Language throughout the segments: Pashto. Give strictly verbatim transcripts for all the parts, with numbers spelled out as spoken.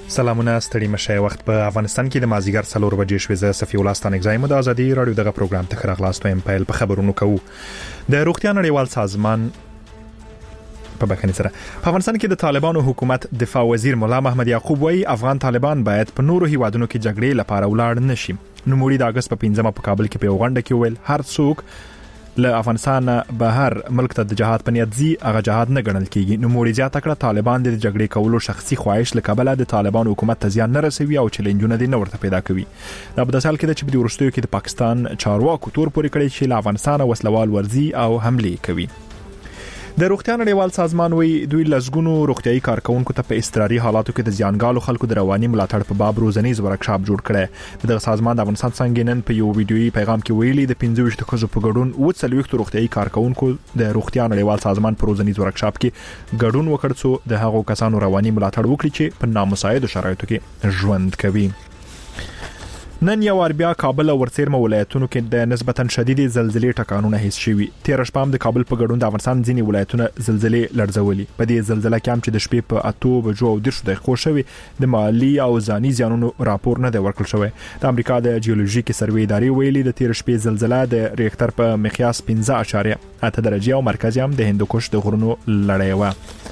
سلامونه ستړي مشه وخت په افغانستان کې د مازیګر څلور بجې شوې زه صفي الله ستانک زایم د ازادي رادیو دغه پروګرام ته خراغلاست وایم په په خبرونو کوو د روغتیا نړیوال سازمان په بخښنې سره په افغانستان کې د طالبانو حکومت دفاع وزیر مولا محمد یعقوب وایي افغان طالبان باید په نورو هیوادونو کې جګړې لپاره ولاړ نشي. نوموړي د اگست په پنځمه په کابل کې په غونډه کې ویل هر څوک له افغانستان بهر ملک ته د جهاد په نیت زی هغه جهاد نه ګڼل کیږي. نوموړي زیاته کړه طالبان د جګړې کولو شخصي خواهش له کبله د طالبان حکومت ته زیان نه رسوي او چیلنجونه دي نه ورته پیدا کوي. دا په داسې حال کې ده چې په ورستیو کې د پاکستان چارواکو تور پورې کړی چې له افغانستان وسلوال ورزي او حمله کوي. د روغتیا نړیوال سازمان وی دوی لزګونو روغتيایي کارکونکو ته په استراري حالاتو کې د زیانګالو خلکو د رواني ملاتړ په باب روزنیز ورکشاپ جوړ کړي. د سازمان د افغانستان څنګه نن په یو ویډیويي پیغام کې ویلي د پنځه ویشت کسو په ګډون او څلويخت روغتيایي کارکونکو د روغتیا نړیوال سازمان په روزنیز ورکشاپ کې ګډون وکړ څو د هغو کسانو رواني ملاتړ وکړي چې په نامساعد شرایطو کې ژوند کوي. نن یو ور بیا کابل او ورڅیرمه ولایتونو کې د نسبتا شدیدې زلزلې ټکانونه حس شوي. تیر شپه د کابل په ګډون د افغانستان ځینې ولایتونه زلزلې لړزولي. په دې زلزلې کې هم چې د شپې په اته بجو او دیرشو دقیقو شوي د مالی او ځاني زیانونو راپور نه دی ورکړل شوی. د امریکا د جیولوژیکي سروې ادارې ویلي د تیر شپې زلزلہ د ریختر په مقیاس پنځه اعشاریه اته درجه او مرکز هم د هندوکش د غرونو لړۍ و.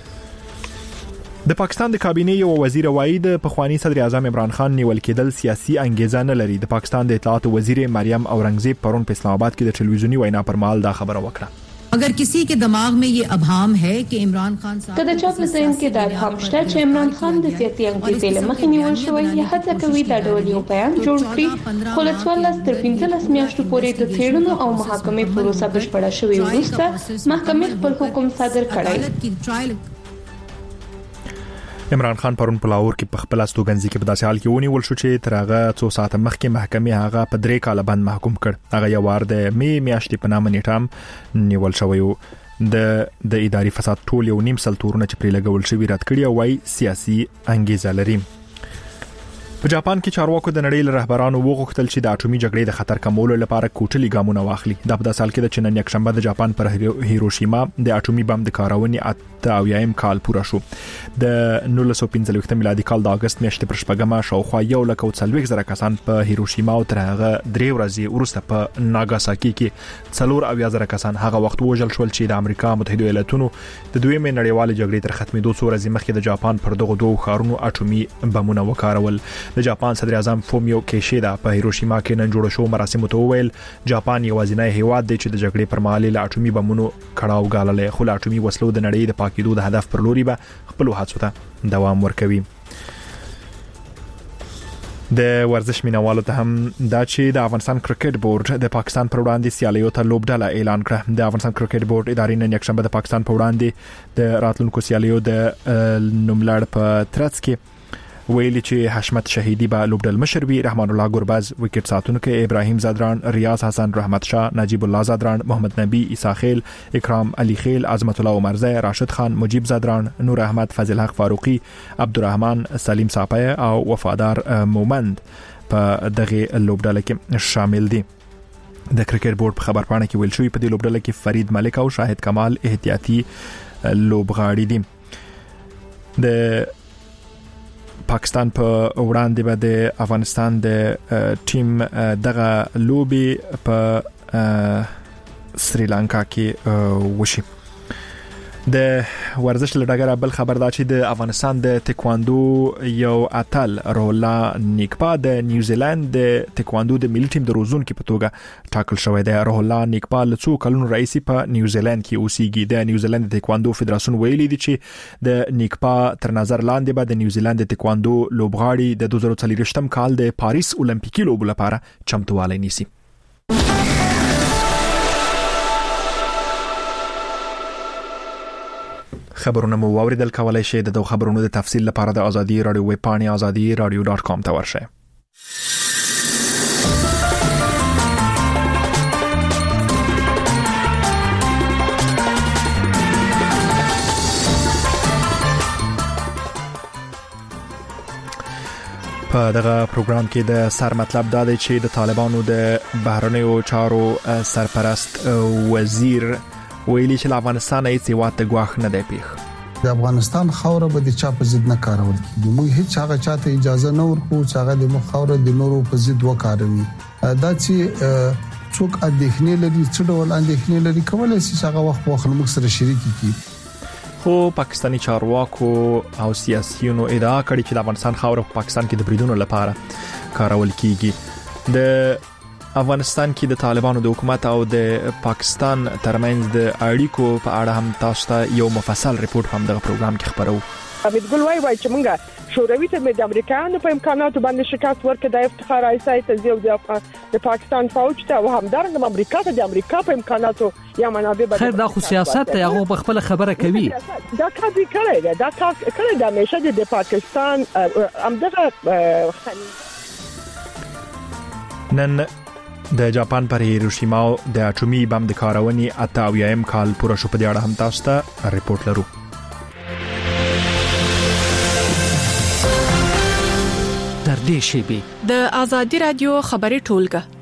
د پاکستان د کابینې یو وزیر وایي د پخوانی صدر اعظم عمران خان نیول کېدل سیاسي انګیزه نه لري. د پاکستان د اطلاعات وزیر مریم اورنګزیب پرون په اسلام آباد کې د ټلویزیونی وینا پر مهال دا خبره وکړه. اگر کسی کے دماغ میں یہ ابهام ہے کہ عمران خان صاحب کله چا په ذهن کې دا ابهام شته چې عمران خان د سیاسي انګیزې له مخې نیول شوی یا هڅه کوي دا ډول یو بیان جوړ کړي، خو له څوارلس تر پنځلس میاشتو پورې د څېړنو او محاکمې پروسه بشپړه شوې وروسته محکمې خپل حکم صادر کړی. عمران خان پرون په لاهور کې په خپل استوګنځي کې په داسې حال کې ونیول شو چې تر هغه څو ساعت مخکې محکمې هغه په درې کاله بند محکوم کړ. هغه یو وار د می میاشتې په نامه نیټام نیول شوی و. د د اداري فساد ټول یو نیم سل تورونه چې پرې لګول شوی رد کړی او وايي سیاسي انګیزه لري. په جاپان کې چارواکو د نړۍ له رهبرانو وغوښتل چې د اټومي جګړې د خطر کمولو لپاره کوټلي ګامونه واخلي. دا په داسې حال کې چې نن یکشنبه د جاپان پر هیروشیما د اټومي بم د کارونې اته اویایم کال پوره شو. د نولس سوه پنځه ویشت میلادي کال د اگست میاشتې پر شپږمه شاوخوا یو لک او څلوېښت زره کسان په هیروشیما او تر هغه درې ورځې وروسته په ناګاساکي کې څلور اویا زره کسان هغه وخت وژل شول چې د امریکا متحده ایالاتونو د دویمې نړیوالې جګړې تر ختمېدو څو ورځې مخکې د جاپان پر دغه دوه ښارونو اټومي بمونه وکارول. د جاپان صدر اعظم فومیو کیشیدا په هیروشیما کې نن جوړ شو مراسمو ته ویل جاپان یوازینی هیواد دی چې د جګړې پر مهال له اټومي بمونو کړهو غاللې، خو له اټومي وسلو د نړۍ د پاکیدو د هدف پر لوري به خپل هڅو ته دوام ورکوي. د ورزش مینوالو ته هم دا چې د افغانستان کرکټ بورډ د پاکستان پر وړاندې سیالیو ته لوبډله اعلان کړه. د افغانستان کرکټ بورډ ادارې نن یکشنبه د پاکستان پر وړاندې د راتلونکو سیالیو د نوملړ په ترڅ کې ویلي چې حشمت شهیدی به لوبډل مشر وي، رحمان الله ګورباز وکټ ساتونکو، ابراهیم زادران، ریاض حسن، رحمت شاه، نجیب الله زادران، محمد نبی، عیسی خیل، اکرام علی خیل، عظمت الله عمرزی، راشد خان، مجیب زادران، نور احمد، فضل حق فاروقی، عبدالرحمن، سلیم صاپای او وفادار مومند په دغه لوبډل کې شامل دي. د کرکټ بورډ په خبرپاڼه کې ویل شوی په دې لوبډل کې فرید ملک او شاهد کمال احتیاطي لوبغاړي دي. د پاکستان په وړاندې به د افغانستان د ټیم دغه لوبي په سریلانکا کې وشي. د ورزش لډګر بل خبر دا چې د افغانستان د تکواندو یو اتل رولا نیکپا د نیوزیلند د تکواندو د ملي ټیم د روزونکو په توګه ټاکل شوی دی. رولا نیکپا له څو کلونو رئیس په نیوزیلند کې اوسېږي. د نیوزیلند د تکواندو فدراسیون ویلي دی چې د نیکپا تر نظر لاندې به د نیوزیلند د تکواندو لوبغاړي د دوه زره څلوېښتم کال د پاریس اولمپیکي لوبو لپاره چمتووالی نیسي. خبرونه مو واوریدل، کولای شئ د خبرونو د تفصیل لپاره د ازادي رادیو ویب پاڼې ازادي رادیو ډاٹ کام ته ورشئ. په دغه پروګرام کې د سر مطلب دا دی چې د طالبانو د بهرنیو چارو سرپرست وزیر ویلي چې افغانستان هیڅ هیواد ته ګواښ نه دی پیښ. د افغانستان خاوره به د چا په ضد نه کارول کیږي. موږ هیڅ هغه چاته اجازه نه ورکو چې هغه د مخ خاوره د نورو په ضد وکاروي. دا چې څوک اندېښنې لري څه ډول اندېښنې لري کولای شي چې هغه وخت په موږ سره شریک کړي. خو پاکستانی چارواکو او سیاسيونو ادعا کړې چې د افغانستان خاوره په پاکستان کې د بریدونو لپاره کارول کیږي. د افغانستان کې د طالبانو د حکومت او د پاکستان ترمنځ د اړیکو په اړه هم تاسو ته یو مفصل ریپورت هم دغه پروګرام کې خبرو. امید ګل وای وای چې موږ شوروي ته د امریکایانو په امکاناتو باندې شکایت ورکړ د افتخار ایسای ته زیو د پاکستان فوج ته او همدارنګه امریکا ته د امریکا په امکاناتو یا منابع به خیر دا خو سیاست ته هغه په خپل خبره کوي. دا کار دی کړی دا کار کړی د همیشه د پاکستان همدغه نن د جاپان پر هیروشیما د اټومي بم د کارونې اته اویایم کال پوره شو. په دې اړه هم تاسو ته ریپورت لرو. در دې شی د ازادي رادیو خبري ټولګه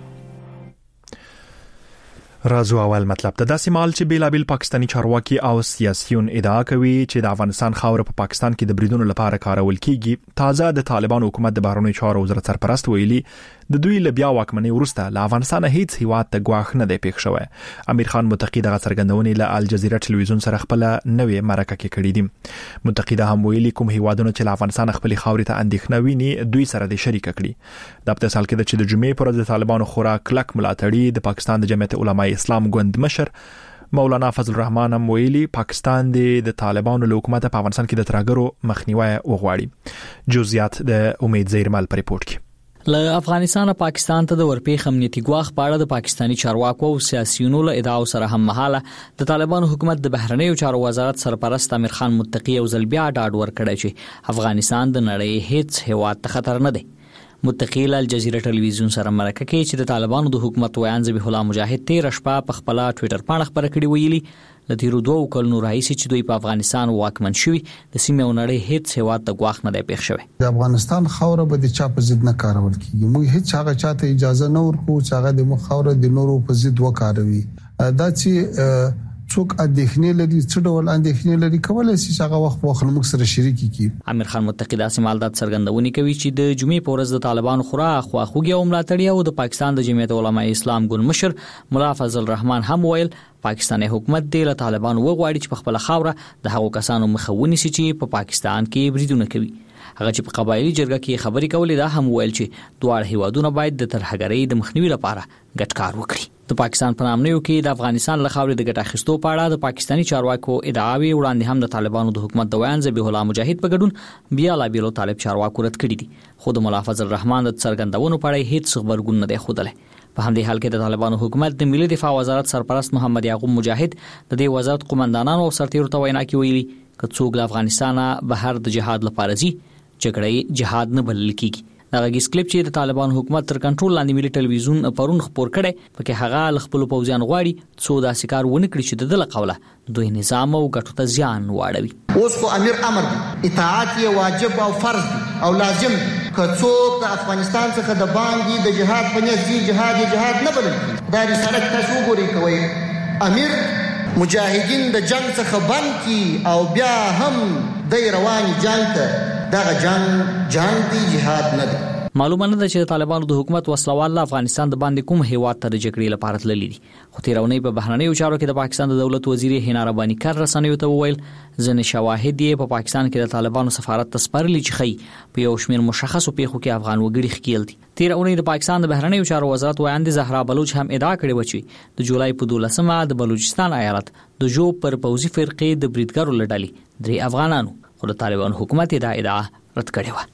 رازو اول مطلب ته داسې مال چې بیلابل پاکستانی چارواکي او سیاسيون ادعا کوي چې د افغانستان خاوره په پاکستان کې د بریدونو لپاره کارول کیږي. تازه د طالبان حکومت د بهرنیو چارو وزارت سرپرست ویلي د دوی له بیا واکمنۍ وروسته له افغانستان هیڅ هیواد ته ګواښ نه دی پیښ شوی. امیر خان متقی دغه څرګندونې له الجزیره ټلویزیون سره خپل نوې مرکه کې کړې دي. متقی دا هم ویلي کوم هیوادونه چې له افغانستان خپل خاورې ته اندېښنه ویني دوی سره د شریک کړي. د په سال کې د چې د جمعې پر ورځ د طالبانو خورا کلک ملاتړي د پاکستان د جمعیت علماء اسلام ګوند مشر مولانا فضل الرحمن هم ویلي پاکستان د طالبانو له حکومت په افغانستان کې د ترهګرو مخنیوي وغواړي. جزئیات د امید زیرمل پر ریپورت کې. له افغانستان پاکستان ته د ورپېښ امنیتي ګواښ په اړه د پاکستانی چارواکو او سیاسيونو له ادعاو سره هم مهاله د طالبانو حکومت د بهرنیو چارو وزارت سرپرست امیر خان متقی او زلبیا ډاډ ورکړی چې افغانستان د نړۍ هیڅ هیواد ته خطر نه دی. متقی له الجزیره ټلویزیون سره مرکه کې چې د طالبانو د حکومت ویان ذبیح الله مجاهد تیر شپه په خپل ټوئیټر باندې خبره کړې ویلي د تیرو دوه کلونو راهیسې چې دوی په افغانستان واکمن شوي د سیمې او نړۍ هیڅ هیواد ته ګواښ نه دی پیښ شوی. د افغانستان خاوره به د چا په ضد نه کارول کیږي. موږ هیڅ هغه چاته اجازه نه ورکو چې هغه د مخ خاوره د نورو په ضد وکاروي. دا چې څوک اندېښنې لري څه ډول اندېښنې لري کولای شي چې هغه وخت په موږ سره شریک کړي. امیر خان متقی داسې مالدات څرګندونې کوي چې د جمعې په ورځ د طالبانو خورا خواخوږي او ملاتړي او د پاکستان د جمعیت علماء اسلام ګوند مشر مولا فضل الرحمن هم ویل پاکستاني حکومت د طالبانو وغواړي چې په خپل خاوره د هغو کسانو مخاوني سي چې په پاکستان کې بریدونه کوي. هغه چې په قبایلی جرګه کې خبرې کولې دا هم ویل چې دواړه هیوادونه باید د ترهګرۍ د مخنیوي لپاره ګډ کار وکړي. د پاکستان په نامنیو کې د افغانستان له خاورې د ګټه اخیستو په اړه د پاکستانی چارواکو ادعاوې وړاندې هم د طالبانو د حکومت د ویان ذبیح الله مجاهد په ګډون بیا لا بیلو طالب چارواکو رد کړي دي. خو د مولا فضل الرحمن د څرګندونو په اړه هیڅ خبرګون نه دی ښودلی. په همدې حال کې د طالبانو حکومت د ملي دفاع وزارت سرپرست محمد یعقوب مجاهد د دې وزارت قومندانانو او سرتیرو ته وینا کې ویلي چې څوک له افغانستانه بهر د جهاد لپاره ځي جګړه جهاد نه بلل کیږي. دا غږیز کلیپ چې د طالبان حکومت تر کنټرول لاندې ملي ټلویزیون پرون خبر کړي پکې هغه خپل پوځیان غواړي څو داسې کار ونه کړي چې د دله قوله دوی نظام او ګټو ته زیان واړوي. اوس خو امیر امر اطاعت یې واجب او فرض او لازم که څوک د افغانستان څخه د باندې د جهاد په نیت ځي جهاد یې جهاد نه بلل کیږي. دا رسالت تاسو وګورئ کوي امیر مجاهدین د جنگ څخه بند کی او بیا هم د رواني جنگ ته دغه جنگ جنگ دی جهاد نه دی. معلومه نه ده چې طالبانو د حکومت وسلوال افغانستان د باندې کوم هیواد ته د جګړې لپاره تللی دي. خو تیرونی په بهرنیو چارو کې د پاکستان د دولت وزیر هینا ربانی کار رسنیو ته وویل ځنې شواهد یې په پاکستان کې د طالبانو سفارت ته سپارلي چې خي په یو شمېر مشخصو پیښو کې افغان وګړي ښکیل دي. تیرونی د پاکستان د بهرنیو چارو وزارت وایاند زهرا بلوچ هم ادعا کړې و چې د جولای په دولسمه د بلوچستان ایالت د جوب پر پوځي فرقې د بریدګرو لړلې درې افغانانو خو د طالبان حکومت دا ادعا رد کړې و.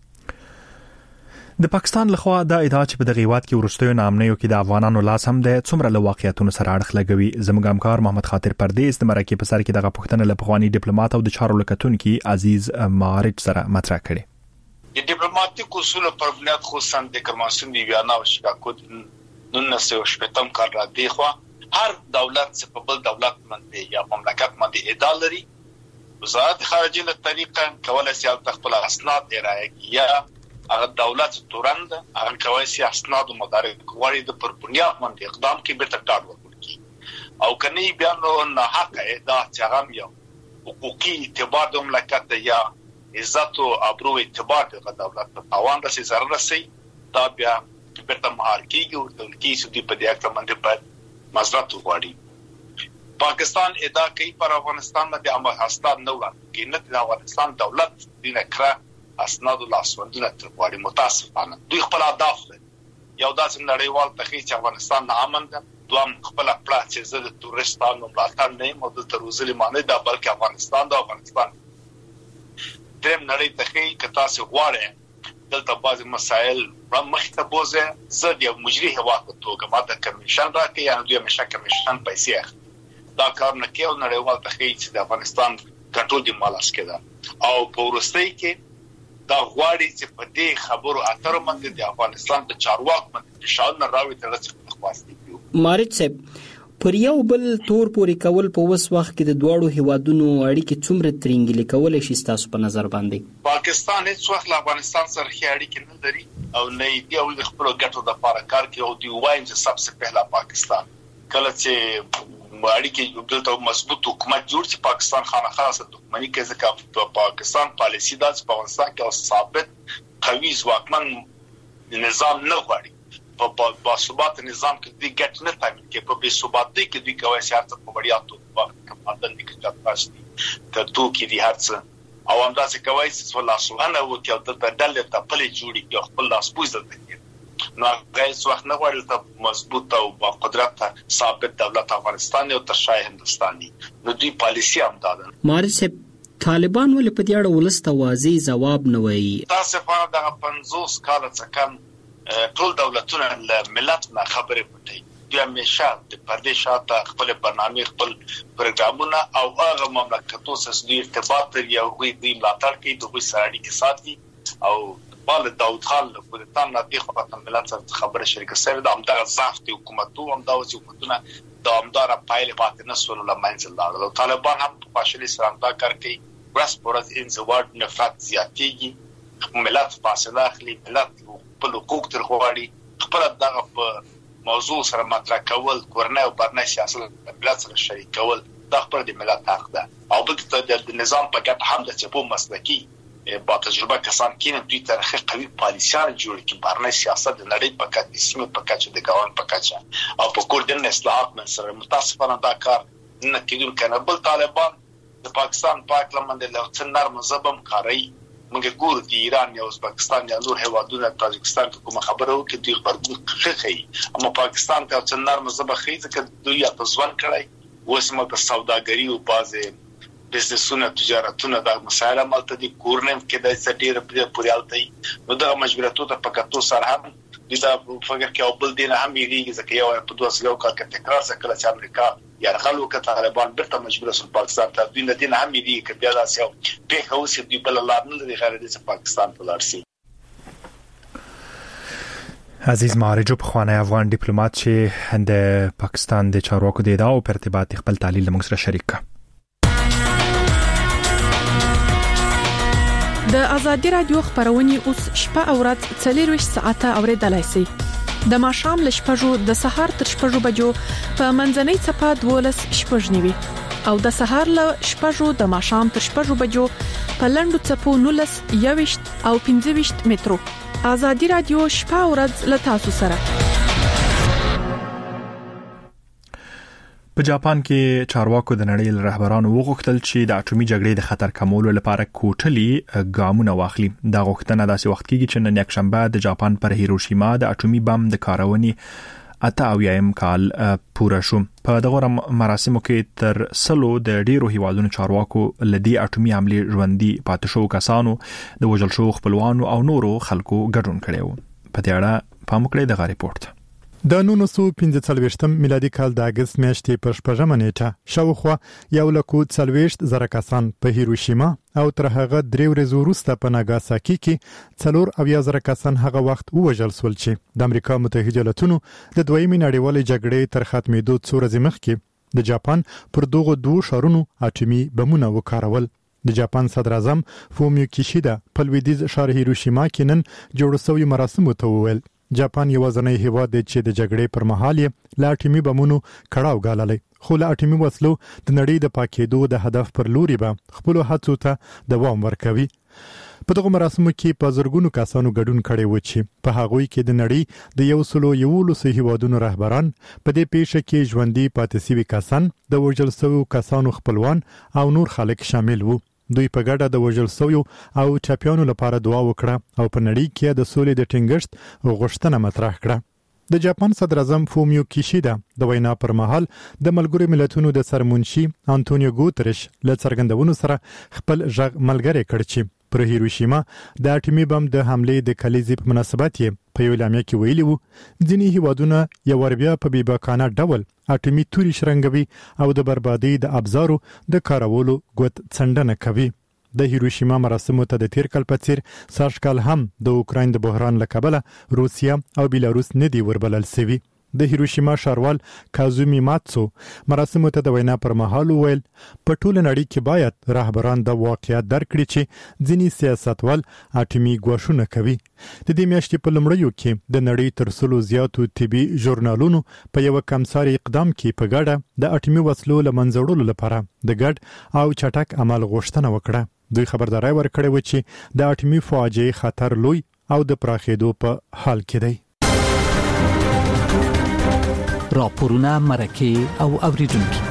د پاکستان لخوا دا ادعا چې په دغه هیواد کې ورستیو نامنیو کې د افغانانو لاس هم د څومره له واقعیتونو سره اړخ لګوي. زموږ همکار محمد خاطر پردیس د مرکې په سر کې دغه پوښتنه له پخوانی ډیپلوماټ او د چارو لکتونکو عزیز مارج سره مطرح کړي. د ډیپلوماټیک اصولو پر بنیاد خصوصا د کنوانسیون دی ویانا او شکایت نونس او شپږم کار را دی خو هر دولت چې په بل دولت باندې یا مملکت باندې ادعا لري وزارت خارجه له طریقه کولای شي خپل اسناد ارائه یا هغه دولت تورند هغه کوي سي اسناد او مدارک غوړي د پر بنیاد باندې اقدام کې به تکړه ورکړي او کني بیا نو نه حق ادعا چې هغه یو حقوقي اعتبار د مملکت یا عزت او ابرو اعتبار د دولت په توان د سي ضرر سي دا بیا بیرته مهار کیږي او د کیسو دی په دې اړه باندې په مزرعت وغواړي پاکستان ادعا کوي پر افغانستان باندې امر هستان نه وکړي نه د افغانستان دولت دینه کړه اسناد الله سوندنه تر وړي متاسفانه دوی خپل اهداف یو داسې نړیوال تخیل چې افغانستان نه امن ده دوام خپل پلا چې زه د تورستانو ملاتړ نه یم او د تروزلي معنی دا بلکې افغانستان د افغانستان دریم نړۍ تخیل که تاسو غواړئ دلته بعض مسائل مخته بوزه زه یو مجری هوا په توګه ماته کمیشن راکې یا دوی مشه کمیشن پیسې اخلي دا کار نه کوي نړیوال تخیل چې د افغانستان کنټرول دی مالاس کېده او په ورستۍ کې دا غواړي چې په دې خبرو اترو باندې د افغانستان د چارواکو باندې فشار نه راوي تر څو خلاصي کیو مارج صاحب پر یو بل تور پوري کول په وس وخت کې د دوړو هیوادونو اړیکې څومره ترنګلې کولای شي تاسو په نظر باندې پاکستان هیڅ وخت له افغانستان سره هیڅ اړیکې نه لري او نه دی او د خپل ګټو د لپاره کار کوي او دی وایم چې سبسه پهلا پاکستان کله چې اړیکې دلته مضبوط حکومت جوړ شي پاکستان خانه خاصه دښمنی کوي ځکه په پاکستان پالیسی د افغانستان کې او ثابت قوي ځواکمن نظام نه غواړي په باثبات نظام کې د ګټ نه تامین کې په بې ثباتۍ کې د کوي سیاست په وړیا توګه کمادن کې چاپاسي ته تو کې دي هرڅ او همداسې کوي چې والله سبحانه و تعالی د بدل ته پلي جوړي کې خپل لاس پوز دلته نو غیر وخت نه غواړي ته مضبوط او با قدرت ثابت دولت افغانستان او ترشای هندستاني نو دوی پالیسی هم دادن مارج طالبان ولې په دې اړه ولسته واضح جواب نه وایي تاسو په دغه پنځوس کال څخه ټول دولتونه له ملت نه خبرې پټي دوی همیشه د پردې شاته خپل برنامه خپل پروګرامونه او هغه مملکتونو سره د ارتباط لري او دوی د ملاتړ کوي د دوی سره اړیکې ساتي او بل داود خان له کوتان نه د خپل ملت سره خبره شریکه سره د امدار ضعف حکومتو هم دا حکومتونه د امدار پایله پاتې نه سول له منځل لاړل طالبان هم په فاشلي سره دا کار کوي ورس پرز انزواد نفرت زیاتېږي ملت فاصله اخلي ملت په حقوق تر غواړي خپل دغه په موضوع سره مطرح کول کورنۍ او برنامه سیاست ملت سره شریک کول د خپل د ملت حق ده او بلکې د نظام په ګټه هم د چپو مسلکی با تجربه کسان کینې دوی ترخه قوي پالیسیان جوړ کړي برنامه سیاست د نړۍ په کچه سیمه په کچه د ګاون په کچه او په کوردن اصلاحات من سره متاسفانه دا کار نه کېدون کنه بل طالبان د پاکستان پاک لمنده له څنګه مذهبم کاری موږ ګورو د ایران یا ازبکستان یا نور هیوادونو تاجکستان کوم خبره وکړي دوی خبرګون خي اما پاکستان ته څنګه مذهب خي ځکه دوی یا تزوان کړای وسمه د سوداګری او بازه بزنسونه تجارتونه د مسایل مالته دي کورنم کې د سټیر په پوریالتي نو د مجبوراتو ته پکاتو سره هم د فکر کې او بل دین هم یې ځکه یو په دوه سلو کال کې تکرار سره چې امریکا یا خلکو کې طالبان برته مجبور سول پاکستان ته دوی نه دین هم یې کې بیا داسې په هوسه دی بل الله نه لري غیر د پاکستان په لار سي عزیز مارجو په خوانه افغان ډیپلوماټ چې د پاکستان د چارواکو د ادعاو په ارتباط خپل تعلیل موږ سره شریک کړ د ازادي رادیو خبرونه اوس شپه او ورځ څلور ساعته اوریدلای شئ د ماښام ل شپږو د سهار تر شپږو بجو په منځنۍ صفه دولس شپږ نیوي او د سهار ل شپږو د ماښام تر شپږو بجو په لندو صفو نولس یويشت او پنځه ویشت مترو ازادي رادیو شپه او ورځ ل تاسو سره په جاپان کې چارواکو د نړۍ له رهبرانو وغوښتل چې د اټومي جګړې د خطر کمولو لپاره کوټلي ګامونه واخلي دا غوښتنه داسې وخت کېږي چې نن یکشنبه د جاپان پر هیروشیما د اټومي بم د کارونې اته اویایم کال پوره شو په دغه مراسمو کې تر سلو د ډیرو هیوادونو چارواکو لدی اټومي حمله ژوندۍ پاتې شو کسانو د وژل شو خپلوانو او نورو خلکو ګډون کړي په دې اړه پام وکړئ دغه ریپورت د نولس سوه پنځه څلوېښتم میلادي کال د اگست میاشتې په شپږمه نیټه شاوخوا یو لکو څلوېښت زره کسان په هیروشیما او تر هغه درې ورځې وروسته په ناګاساکي کې څلور اویا زره کسان هغه وخت ووژل شول چې د امریکا متحده ایالاتونو د دویمې نړیوالې جګړې تر ختمېدو څو ورځې مخکې د جاپان پر دغو دوو ښارونو اټومي بمونه وکارول د جاپان صدر اعظم فومیو کیشیدا په لویدیځ ښار هیروشیما کې نن جوړ شوی مراسمو ته وویل جاپان یو ځنې هیواد دی چې د جګړې پر مهال یې لا اټومي بمونو کړهو غاللې خو لا اټومي وسلو د نړۍ د پاکېدو د هدف پر لوري به خپل هڅو ته دوام ورکوي. په دغه مراسمو کې په زرګونو کسانو ګډون کړي و چې په هغوی کې د نړۍ د یو سلو یولسو هیوادونو رهبران په دې پیښه کې ژوندۍ پاتې شوي کسان د وژل شویو کسانو خپلوان او نور خلک شامل وو. دوی په ګډه د وژل شویو او ټاپیانو لپاره دعا وکړه او په نړۍ کې د سولې د ټینګښت غوښتنه مطرح کړه. د جاپان صدر اعظم فومیو کیشیدا د وینا پر مهال د ملګرو ملتونو د سرمنشي انټونیو ګوتریش له څرګندونو سره خپل ژغ ملګری کړ چې پر هیروشیما د اټومي بم د حملې د کلیزې په مناسبت یې په یو اعلامیه کې ویلي وو ځینې هیوادونه یو ور بیا په بیباکانه ډول اټومي توري شرنګوي او د بربادي د ابزارو د کارولو ګوت څنډنه کوي. د هیروشیما مراسمو ته د تیر کال په څیر سږ کال هم د اوکراین د بحران له کبله روسیا او بیلاروس نه دی وربلل شوی. د هیروشیما ښاروال کازومی ماتسو مراسمو ته د وینا پر مهال ویل په ټول نړۍ کې باید رهبران د واقعیت درکړي چې ځینې سیاستوال اټومي ګواښونه کوي. د دې میاشتې په لومړیو کې د نړۍ تر څلو زیاتو طبي ژورنالونو په یو کمساري اقدام کې په ګډه د اټومي وسلو له منځه وړلو لپاره د ګډ او چټک عمل غوښتنه وکړه. دوی خبرداري ورکړې و چې د اټومي فاجعې خطر لوی او د پراخېدو په حال کې دی. راپورونه مرکه او اوریدونکو.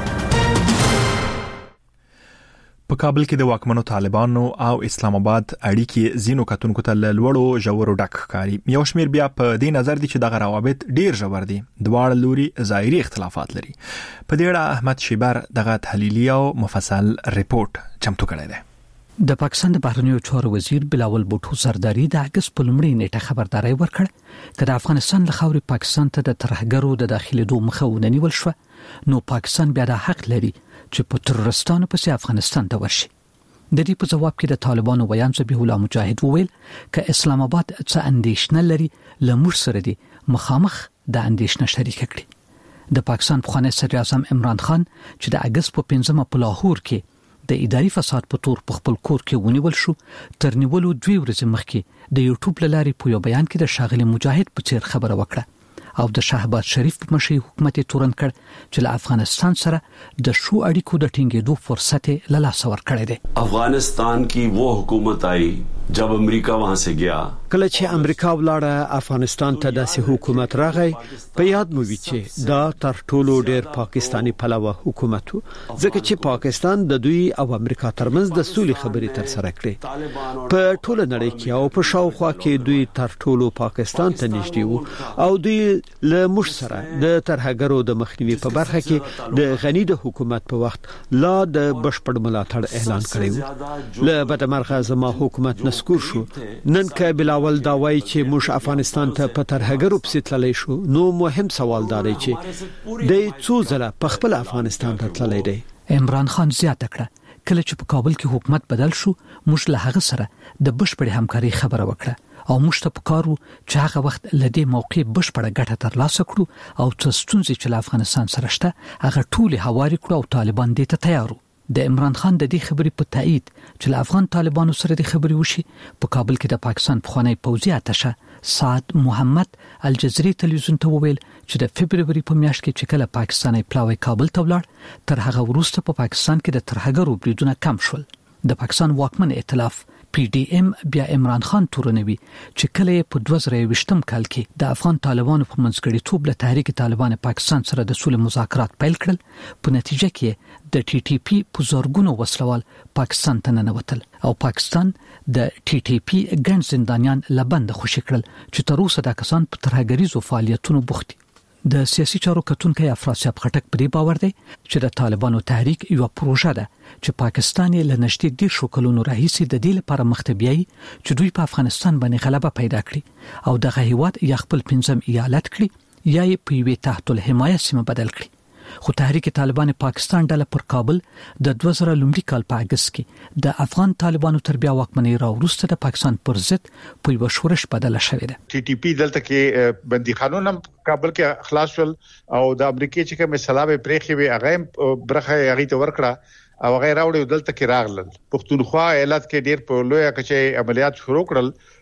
په کابل کې د واکمنو طالبانو او اسلام آباد اړیکې زینو کتونکو ته لوړو ژورو ډک ښکاري. یو شمیر بیا په دې نظر دي چې دغه روابط ډیر ژور دي. دواړه لوري ظاهري اختلافات لري. په دې اړه احمد شیبر دغه تحلیلي او مفصل ریپورت چمتو کړی دی. د پاکستان د بهرنیو چارو وزیر بلاول بوټو سرداری د اگست په لومړۍ نیټه خبرداري ورکړه چې د افغانستان له خاورې پاکستان ته د ترهګرو د داخليدو مخه ونیول شو نو پاکستان بیا د حق لري چې په ترورستانو پسې افغانستان ته ورشي. د دې په جواب کې د طالبانو ویان ذبیح الله مجاهد وویل ک اسلام آباد څه اندیشنه لري لمر سره دي مخامخ د اندیشنه شریک کړي. د پاکستان پخوانی صدر اعظم عمران خان چې د اگست په پنځمه په لاهور کې د اداري فساد په تور په خپل کور کې ونیول شو تر نیولو دوی ورځې مخکې د یوټیوب لارې په یو بیان کې د شاغلي مجاهد په څیر خبره وکړه او د شهباز شریف په مشرۍ حکومت تورن کړ چې له افغانستان سره د شو اړیکو د ټینګېدو فرصت له لاس ورکړی دی. افغانستان کی وہ حکومت آئی جب امریکا وہاں سے گیا کله چې امریکا ولاړه افغانستان ته داسې حکومت راغی په یاد مو وی چې دا تر ټولو ډېر پاکستانی پلوه حکومت ځکه چې پاکستان د دوی او امریکا ترمنځ د سولې خبرې تر سره کړې په ټول نړۍ کې او په شاوخوا کې دوی تر ټولو پاکستان ته نږدې وو او دوی له موږ سره د ترهګرو د مخنیوي په برخه کې د غنی د حکومت په وخت لا د بشپړ ملاتړ اعلان کړی وو. له بدمرغه زما حکومت نسکور شو نن که بلاول دا وایي چې موږ افغانستان ته په ترهګرو پسې تللی شو نو مهم سوال دا دی چې د څو ځله په خپل افغانستان ته تللی دی. عمران خان زیاته کړه کله چې په کابل کې حکومت بدل شو موږ له هغه سره د بشپړ همکاري خبره وکړه او موږ ته پکارو چې هغه وخت لدې موقع بشپړه ګټه ترلاسه کړو او څه ستونزې چې له افغانستان سره شته هغه ټول هواري کړو او طالبان دې ته تیار وو. د عمران خان د دې خبرې په تایید چې له افغان طالبانو سره د خبرې وشي په کابل کې د پاکستان پخوانی پوځي اتشه سعد محمد الجزیري تلویزیون ته وویل چې د فبرवरी په میاشت کې چې کله پاکستاني پلاوی کابل ته ولاړ تر هغه وروسته په پاکستان کې د ترهګرو بریدونه کم شول. د پاکستان واکمن ائتلاف پی ډی ایم بیا عمران خان تورنوي چې کله په دوه زره یوویشتم کال کې د افغان طالبانو په منځګړیتوب له تحریک طالبان پاکستان سره د سولې مذاکرات پیل کړل په نتیجه کې د ټي ټي پی په زورګونو وسلوال پاکستان ته ننوتل او پاکستان د ټي ټي پی ګڼ زندانیان لبند خوشی کړل چې تر اوسه د کسان په ترهګریزو فعالیتونو بوخت دي. د سیاسي چارو کتونکو افراسیاب خټک پرې باور دی چې د طالبانو تحریک یو پروژه ده چې پاکستان له نږدې ډیر شو کلونو راهیسې د دې لپاره مختبیي چې دوی په افغانستان باندې غلبه پیدا کړي او دغه هیواد یا خپل پنځم ایالت کړي یا یې په وی تحت الحمایه سیمه بدل کړي. خو تحریک طالبان پاکستان ډله پر کابل د دوه زره لومړي کال په اگست کې د افغان طالبانو تر بیا واکمنۍ راوروسته د پاکستان پر ضد په یو شورش بدل شوې ده. ټي ټي پی دلته کې بندي قانون هم کابل کې خلاص ول او د امریکای چې کوم سلامه پریخي وي هغه برخه هغه ته ورکړه او هغه راوړل دلته کې راغلل. پښتونخوا ایالت کې ډیر په لوی کچې عملیات شروع کړل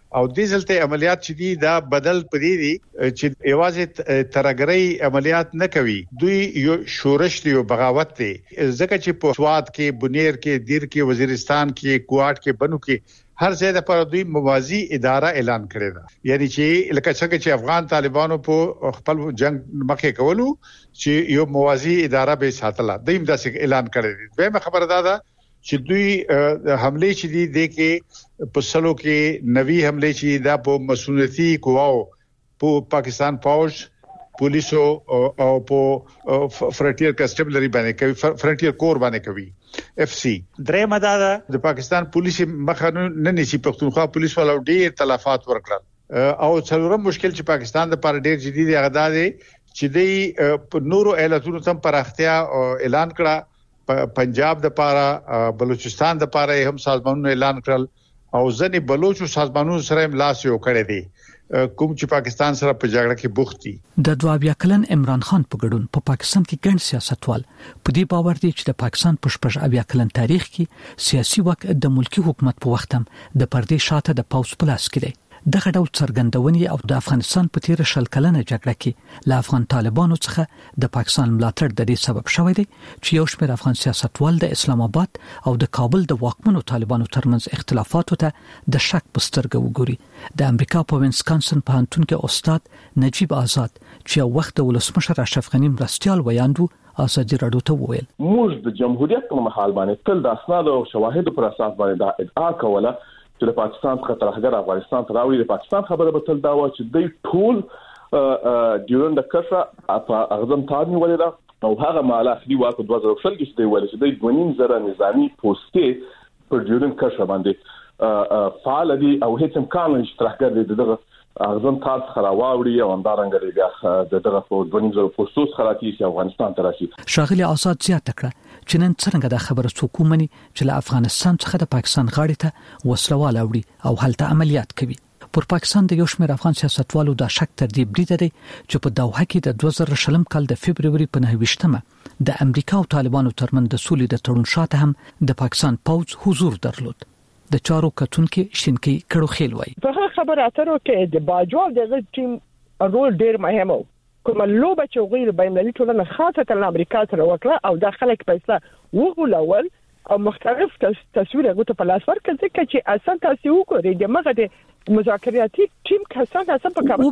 او د ځلته عملیات چې دي دا بدل پدې دي چې یوازې ترګرۍ عملیات نه کوي دوی یو شورش دی او بغاوت دی ځکه چې په سواد کې بنیر کې دیر کې وزیرستان کې کوټ کې بنو کې هر ځای د پر دوی موازی اداره اعلان کړی دا یعنی چې لکه څنګه چې افغان طالبانو په خپل جنگ مخه کولو چې یو موازی اداره به ساتله دیم داسې اعلان کړی دی به خبره ده چې دوی حمله چې دي د کې په سلو کې نوي حمله چې دا په مسؤلیتي قواو په پاکستان فوج پولیسو او په فرنټیر کانسټیبلری باندې کوي فرنټیر کور باندې کوي اف سی درې مداده د پاکستان پولیس مخه نه نشي پښتونخوا پولیس ولو ډیر تلفات ورکړل او څلورم مشکل چې پاکستان د پر ډیر جدي دی غدا دی چې د نورو ایالتونو تم پراختیا اعلان کړه پنجاب د پاره بلوچستان د پاره هم سازمانونو اعلان کړل او ځنې بلوچو سازمانونو سره هم لاس یو کړی دی کوم چې پاکستان سره په جګړه کې بوخت دي د دوه بیا کلن عمران خان په ګډون په پا پاکستان کې ګڼ سیاستوال په دې باور دي چې د پاکستان په شپږ بیا کلن تاریخ کې سیاسي واک د ملکی حکومت په وخت هم د پردې شاته د پاوس پلاس کې دی دغه ډول څرګندونې او د افغانستان په تیر شل کلنه جګړه کې له افغان طالبانو څخه د پاکستان ملاتړ د دې سبب شوی دی چې یو شمېر افغان سیاستوال د اسلام آباد او د کابل د واکمنو طالبانو ترمنځ اختلافاتو ته د شک په سترګه وګوري د امریکا په وینسکانسن پوهنتون کې استاد نجیب آزاد چې یو وخت د ولسمشر اشرف غنی مرستيال ویاندو ازادي راډیو ته وویل موږ د جمهوریت په محل باندې تل د اسناد او شواهد پر اساس باندې دا ادعا کوله چې د پاکستان څخه ترهګر افغانستان ته راوړي د پاکستان خبره به تل دا و چې دوی ټول ډیورنډ کرښه په اغزم تارنی ولیدا او هغه مال اخلي واک د دوه زره شل کې دی ویل چې دوی دونیم زره نظامی پوسټې پر ډیورنډ کرښه باندې فعال دي او هیڅ امکان نشته ترهګر دي دغه اغزم تار څخه راوړي او همدارنګه بیا دغه په دونیم زره پوسټو خلاصي چې افغانستان ته راشي شاغلي آزاد زیاته کړه چې نن څنګه د خبره څوک ومني چې له افغانستان څخه د پاکستان غاړې ته وسلوال اوړي او هلته عملیات کوي پر پاکستان د یو شمېر افغان سیاستوالو د شک تر دې برید دی چې په دوحه کې د دوه زره شلم کال د فبرवरी په نهه ویشتمه د امریکا او طالبانو ترمن د سولې د تړون شاته هم د پاکستان پوز حضور درلود د چارو کتونکو شینکی کړو خېل وای په خبره اترو کې د باجوال د ټیم رول ډیر مهم و کوم لوبه چې غیر بینالمللي ټولنه خاصه د امریکا سره وکړه او د خلک پیسې وغولول او مختلف تصویر غوته په لاس ورکړ ځکه چې اصل تاسو وګورئ د مغه د مذاکراتي ټیم کسان اصل په کابل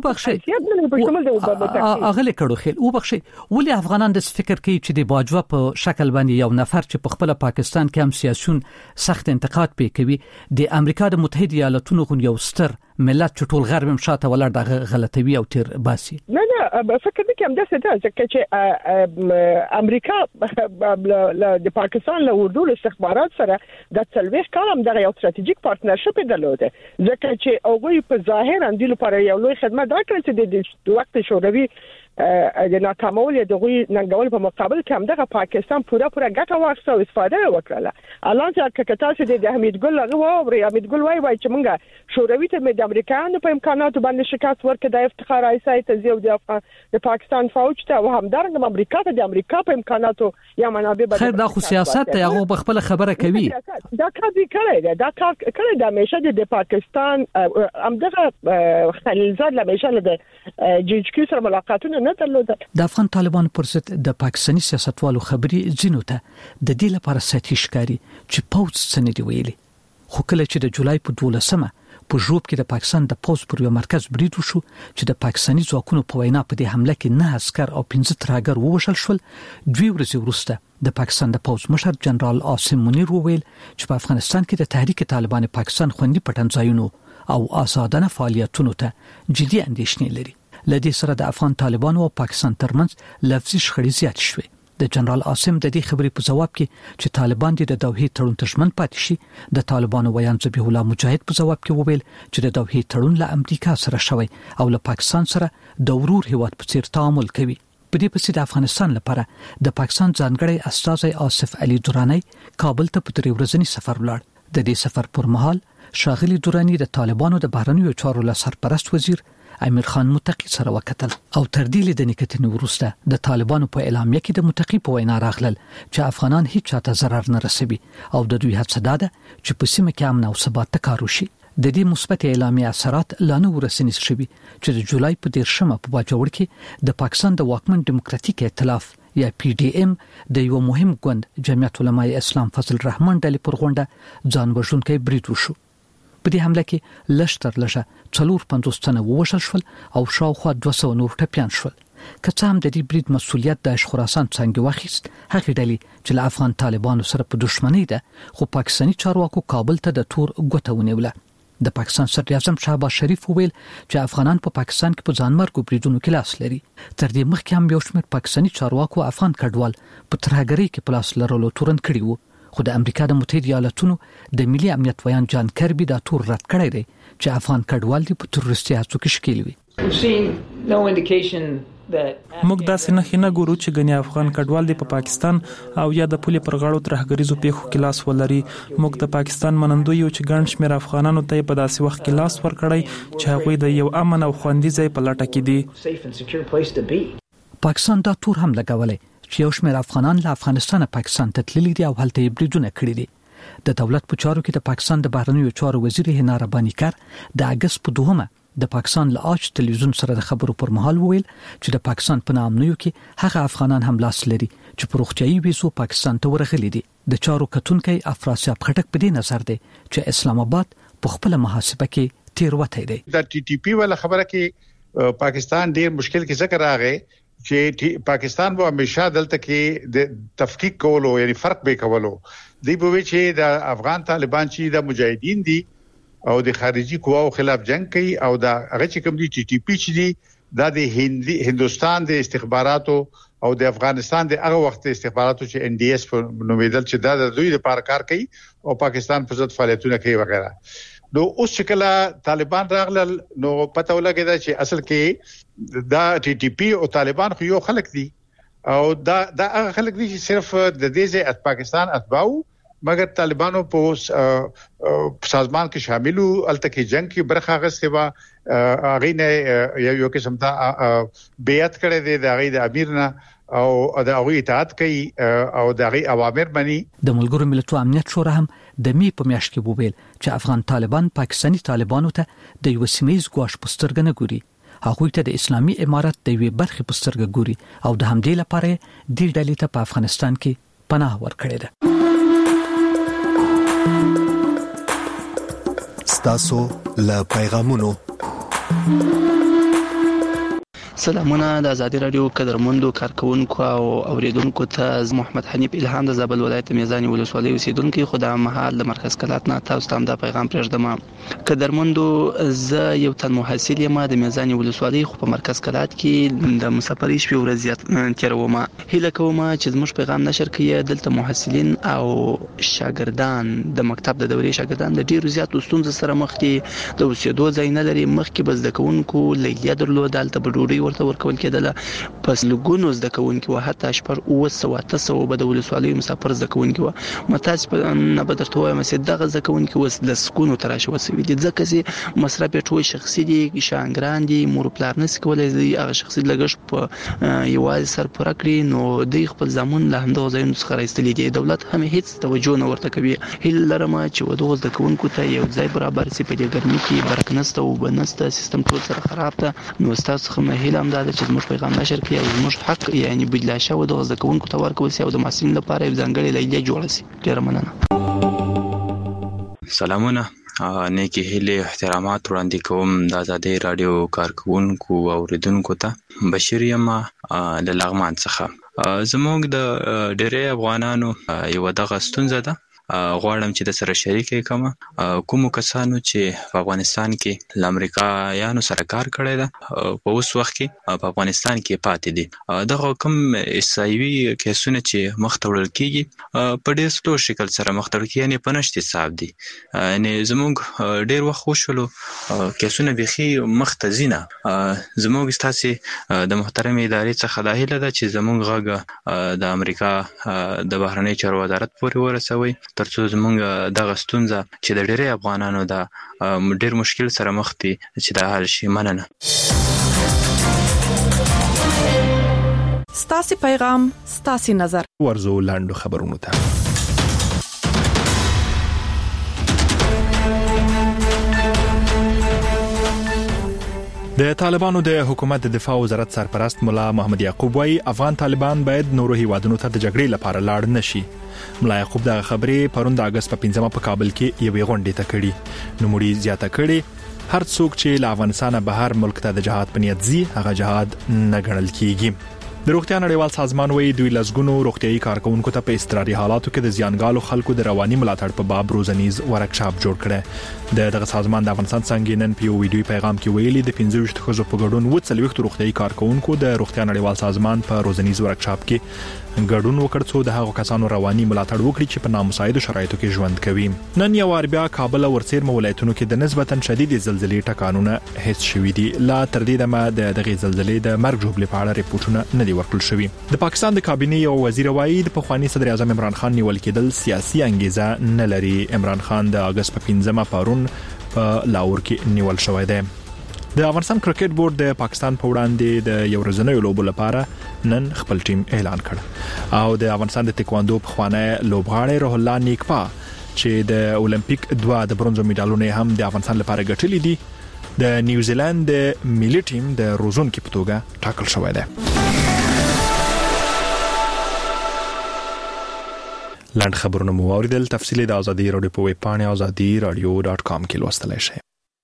اغله کړو خل او بخشي ولې افغانان د فکر کوي چې د باجوا په شکل باندې یو نفر چې په خپل پاکستان کې هم سیاسيون سخت انتقاد پې کوي د امریکا د متحده ایالاتونو غو یو ستر ملت چې ټول غرب هم شاته ولر د غلطوي او تیر باسي نه نه فکر مې کوم د څه ده چې امریکا د پاکستان له اردو استخبارات سره د څلويخ کالم د یو ستراتیژیک پارتنرشپ درلوده ځکه چې اوغوی په ظاهر اندیل لپاره یو لوی خدمت درکړل چې د وخت شوروي د ناکامول د غوی ننګول په مقابل کې هم دغه پاکستان پوره پوره ګټه واخیسته او استفاده وکړه الان چې کته چې د حمید ګل هغه او حمید ګل وای وای چې مونږه شوروي ته د امریکایانو په امکاناتو باندې شکایت ورکړ د افتخار ایسای ته زیو د د پاکستان فوج ته او همدارنګه امریکا ته د امریکا په امکاناتو یا منابع بدل خیر دا خو سیاست ته هغه بخپل خبره کوي دا کار دی کړی دا کار کړی د همیشه د پاکستان همدغه خلیلزاد همیشه د جی ایچ کیو سره ملاقاتونه د افغان طالبان پر ضد د پاکستاني سیاستوالو خبري جنو ته د دې لپاره ساتي ښکاری چې پوز سندې ویلي خو کله چې د جولای په دولسمه په جوب کې د پاکستان د پوز پر یو مرکز برید وشو چې د پاکستاني ځواکونو په وینا په دې حمله کې نه عسكر او پنځه ترهګر ووژل شول دوی ورځې وروسته د پاکستان د پوز مشر جنرال عاصم منیر وویل چې په افغانستان کې د تحریک طالبان پاکستان خوندي پټنځایونو او آزادانه فعالیتونو ته جدي اندېښنې لري لدې سره د افغان طالبانو او پاکستان ترمنځ لفظي شخړې زیات شوې د جنرال عاصم د دې خبرې په جواب کې چې طالبان د دوحې تړون تشمن پاتې شي د طالبانو ویان ذبیح الله مجاهد په جواب کې وویل چې د دوحې تړون له امریکا سره شوی او له پاکستان سره د ورور هیواد په څیر تعامل کوي په دې پسې د افغانستان لپاره د پاکستان ځانګړی استازی آصف علي دورانی کابل ته په درې ورځنی سفر ولاړ د دې سفر پر مهال شاغلي دورانی د طالبانو د بهرنیو چارو له سرپرست وزیر امیر خان متقی سره وکتل او تر دې لیدنې کتنې وروسته د طالبانو په اعلامیه کې د متقی په وینا راغلل چې افغانان هیڅ چاته ضرر نه رسوي او د دوی هڅه ده چې په سیمه کې امن او ثبات کار وشي د دې مثبت اعلامیه اثرات لا نه ورسېنې شوي چې د جولای په دیرشمه په باجوړ کې د پاکستان د واکمن دیموکراتیک ائتلاف یا پی ډی ایم د یو مهم ګوند جمعیت علماء اسلام فضل الرحمن ډلې پر غونډه ځان وژونکی برید وشو. په دې حمله کې لشتر لږه څلور پنځوس تنه ووژل شول او شاوخوا دوه سوه نور ټپیان شول. که څه هم د دې برید مسؤلیت د خراسان څنګه واخیست، هغه ډلې چې له افغان طالبانو سره په دښمنۍ ده، خو پاکستاني چارواکو کابل ته د تور ګوته ونیوله. د پاکستان صدر اعظم شهباز شریف وویل چې افغانان په پاکستان کې په ځانمرګو بریدونو کې لاس لري. تر دې مخکې هم یو شمېر پاکستاني چارواکو افغان کډوال په ترهګرۍ کې په لاس لرلو تورن کړي وو، خو د امریکا د متحده ایالاتونو د ملي امنیت ویان جان کربي دا تور رد کړی دی چې افغان کډوال دي په تروریستي هڅو کې شکیل وي. موږ داسې نه نه ګورو چې غني افغان کډوال دي په پا پاکستان او یا د پولې پر غاړو ترهګریزو پیښو کې لاس ولري. موږ د پاکستان منندوی یو چې ګڼ شمېر افغانانو ته په داسې وخت کې لاس ورکړی چې هغوی د یو امن او خوندي ځای په لټه کې دي. پاکستان دا تور هم لګولې چې یو شمېر افغانان له افغانستان پاکستان ته تللي دي او هلته یې بریدونه کړي دي. د دولت په چارو کې د پاکستان د بهرنیو چارو وزیر هنا رباني کار د اگست په دوهمه د پاکستان له آج تلویزیون سره د خبرو پر مهال وویل چې د پاکستان په نامنیو کې هغه افغانان هم لاس لري چې په روغتيایي ویزو پاکستان ته ورغلي دي. د چارو کتونکي افراسیاب خټک په دې نظر دی چې اسلام آباد په خپل محاسبه کې تیروتې دی. د ټي ټي پی ول خبره کې پاکستان ډیر مشکل کې ذکر راغی چې پاکستان به همیشه دلته کې د تفکیک کولو یعنی فرق به کولو دی به چې د افغان طالبان چې د مجاهدین دي او د خارجي قواو خلاف جنگ کوي او دا هغه چې کوم دي ټي ټي پی چې دي دا د هندي هندستان د استخباراتو او د افغانستان د هغه وخت استخباراتو چې ان ډي اس په نومیدل چې دا د دوی لپاره کار کوي او پاکستان په ضد فعالیتونه کوي وغیرہ. نو اوس چې کله طالبان راغلل نو پته ولګیدا چې اصل کې دا ټي ټي پی او طالبان خو یو خلک دي او دا دا هغه خلک دي چې صرف د دې ځای پاکستان اتباو مګر طالبانو په سازمان کې شاملو الته کې جنگ کې برخه غسته وا اغه نه یو قسم ته بیعت کړی دی د اغه د امیر نه او د اغه اطاعت کوي او د اغه اوامر مني. د ملګرو ملتونو امنیت شورا هم د می په میاشت کې وویل چې افغان طالبان پاکستاني طالبانو ته د یو سیمایي ګواښ پسترګ نه ګوري، هغه ته د اسلامي امارت د یوې برخې پسترګ ګوري او د همدې لپاره د ډلې ته په افغانستان کې پناه ورکړي ده. ستاسو له پیغامونو سلامونه د ازادي رادیو قدرمندو کارکونکو او اوریدونکو ته محمد حنیف الهام د زابل ولایت میزانی ولسوالۍ اوسیدونکو خدای مهال د مرکز کلات نه تاسو ته د پیغام پرېږدم. قدرمندو زه یو تن محصل یم د میزانی ولسوالۍ خو په مرکز کلات کې د مسافرۍ شپې ورځ تیروم. هیله کوم چې زموږ پیغام نشر کړئ. دلته محصلین او شاګردان د مکتب د دورې شاګردان د ډیرو زیاتو ستونزو سره مخ دي. د اوسېدو ځای نه لري، مخکې بس د کوونکو لیلیه درلود، دلته په ډوډۍ ورته ورکول کېدله، پس لګونو زده کوونکي و حتی شپږ اوه سوه اته سوه به د ولسوالیو مسافر زده کوونکي و. متاسفه نه به درته وایم چې دغه زده کوونکي اوس لسګونو ته راشي وسوي دي، ځکه چې مصرف یې ټول شخصي دي، شاګردان دي، مور پلار نشي کولی هغه شخصي لګښت په یوازې سر پوره کړي، نو دوی خپل ځامن له همدغه ځایونو څخه راایستلي دي. دولت هم هیڅ توجه نه ورته کوي. هیله لرم چې دغه زده کوونکو ته یو ځای برابر شي. په دې ګرمۍ کې برق نشته، اوبه نشته، سیستم ټول سره خراب ده. نو ستاسو څخه هیله هم ده چې زموږ پیغام نشر کړئ او زموږ حق یعنی بدلا شوی د زده کوونکو ته ورکول شي او د محصلینو لپاره یو ځانګړی لیلیه جوړه شي. ډیره مننه. سلامونه، نیکی هیله احترامات وړاندې کوم د ازادي رادیو کارکونکو او اوریدونکو ته. بشیر یم له لغمان څخه. زموږ د ډېری افغانانو یو دغه ستونزه ده، غواړم چې د سره شریکې کوم کوم کسانو چې په افغانستان کې له امریکایانو سره کار کړی ده په اوس وخت کې په افغانستان کې پاتې دي. دغه کوم اسرائیلي کیسونه چې مخ ته وړل کېږي په ډېر سلو شکل سره مخ ته وړل کېږي، یعنې په نشت حساب دي. یعنې زموږ ډېر وخت وشولو کیسونه بیخي مخ ته ځي نه. زموږ ستاسې د محترمې ادارې څخه دا هیله ده چې زموږ غږ د امریکا د بهرنۍ چارو وزارت پورې ورسوي ترڅو زموږ دغه ستونزه چې د ډېری افغانانو د ډېر مشکل سره مخ دي چې دا حل شي. مننه. ستاسو پیغام ستاسو نظر. ورزو لاندو خبرونه ته د طالبانو د حکومت د دفاع وزارت سرپرست مولا محمد یعقوب وايي افغان طالبان باید نورو هیوادونو ته د جګړې لپاره لاړ نشي. مولا یعقوب د خبرې پروند د اگست په پنځمه په کابل کې یوې غونډې ته کړي. نو مړي زیاته کړي هر څوک چې له افغانستانه بهر ملک ته د جهاد په نیت ځي هغه جهاد نه ګڼل کیږي. د روغتیا نړیوال سازمان وایي دوی لسګونو روغتيایي کارکونکو ته په اضطراري حالاتو کې د زیانګالو خلکو د رواني ملاتړ په باب روزنیز ورکشاپ جوړ کړي. د دغه سازمان د افغانستان څنګه نن په یو ویډیو پیغام کې ویلي د پنځه ویشت خزو په ګډون و څلويخت روغتيایي کارکونکو د روغتیا نړیوال سازمان په روزنیز ورکشاپ کې ګډون وکړ څو د هغو کسانو رواني ملاتړ وکړي چې په نامساعد شرایطو کې ژوند کوي. نن یو بیا کابل او ورڅیر ولایتونو کې د نسبتا شدید زلزلې ټکانونه هیڅ شوي دي. لا تر دې دمه د دغه زلزلې د مرګ جوړې په اړه ریپورتونه نه دي ورکړل شوي. د پاکستان د کابینې یو وزیر وایي د پخوانی صدر اعظم عمران خان نیول کېدل سیاسي انګیزه نه لري. عمران خان د اگست په پنځمه پرون په لاهور کې نیول شوی دی. د افغانستان کرکټ بورډ د پاکستان په وړاندې د یو ورځنیو لوبو لپاره نن خپل ټیم اعلان کړ او د افغانستان د تکواندو پخوانی لوبغاړی روح الله نیکپا چې د اولمپیک دوه د برونزو میډالونه هم د افغانستان لپاره ګټلې دي د نیوزیلند د ملي ټیم د روزونکو په توګه ټاکل شوی دی. لاند خبرونه مو اوریدل. تفصیلی د ازادي رادیو په ویب پاڼه ازادي رادیو ډاټ کام کې لوستلای شئ.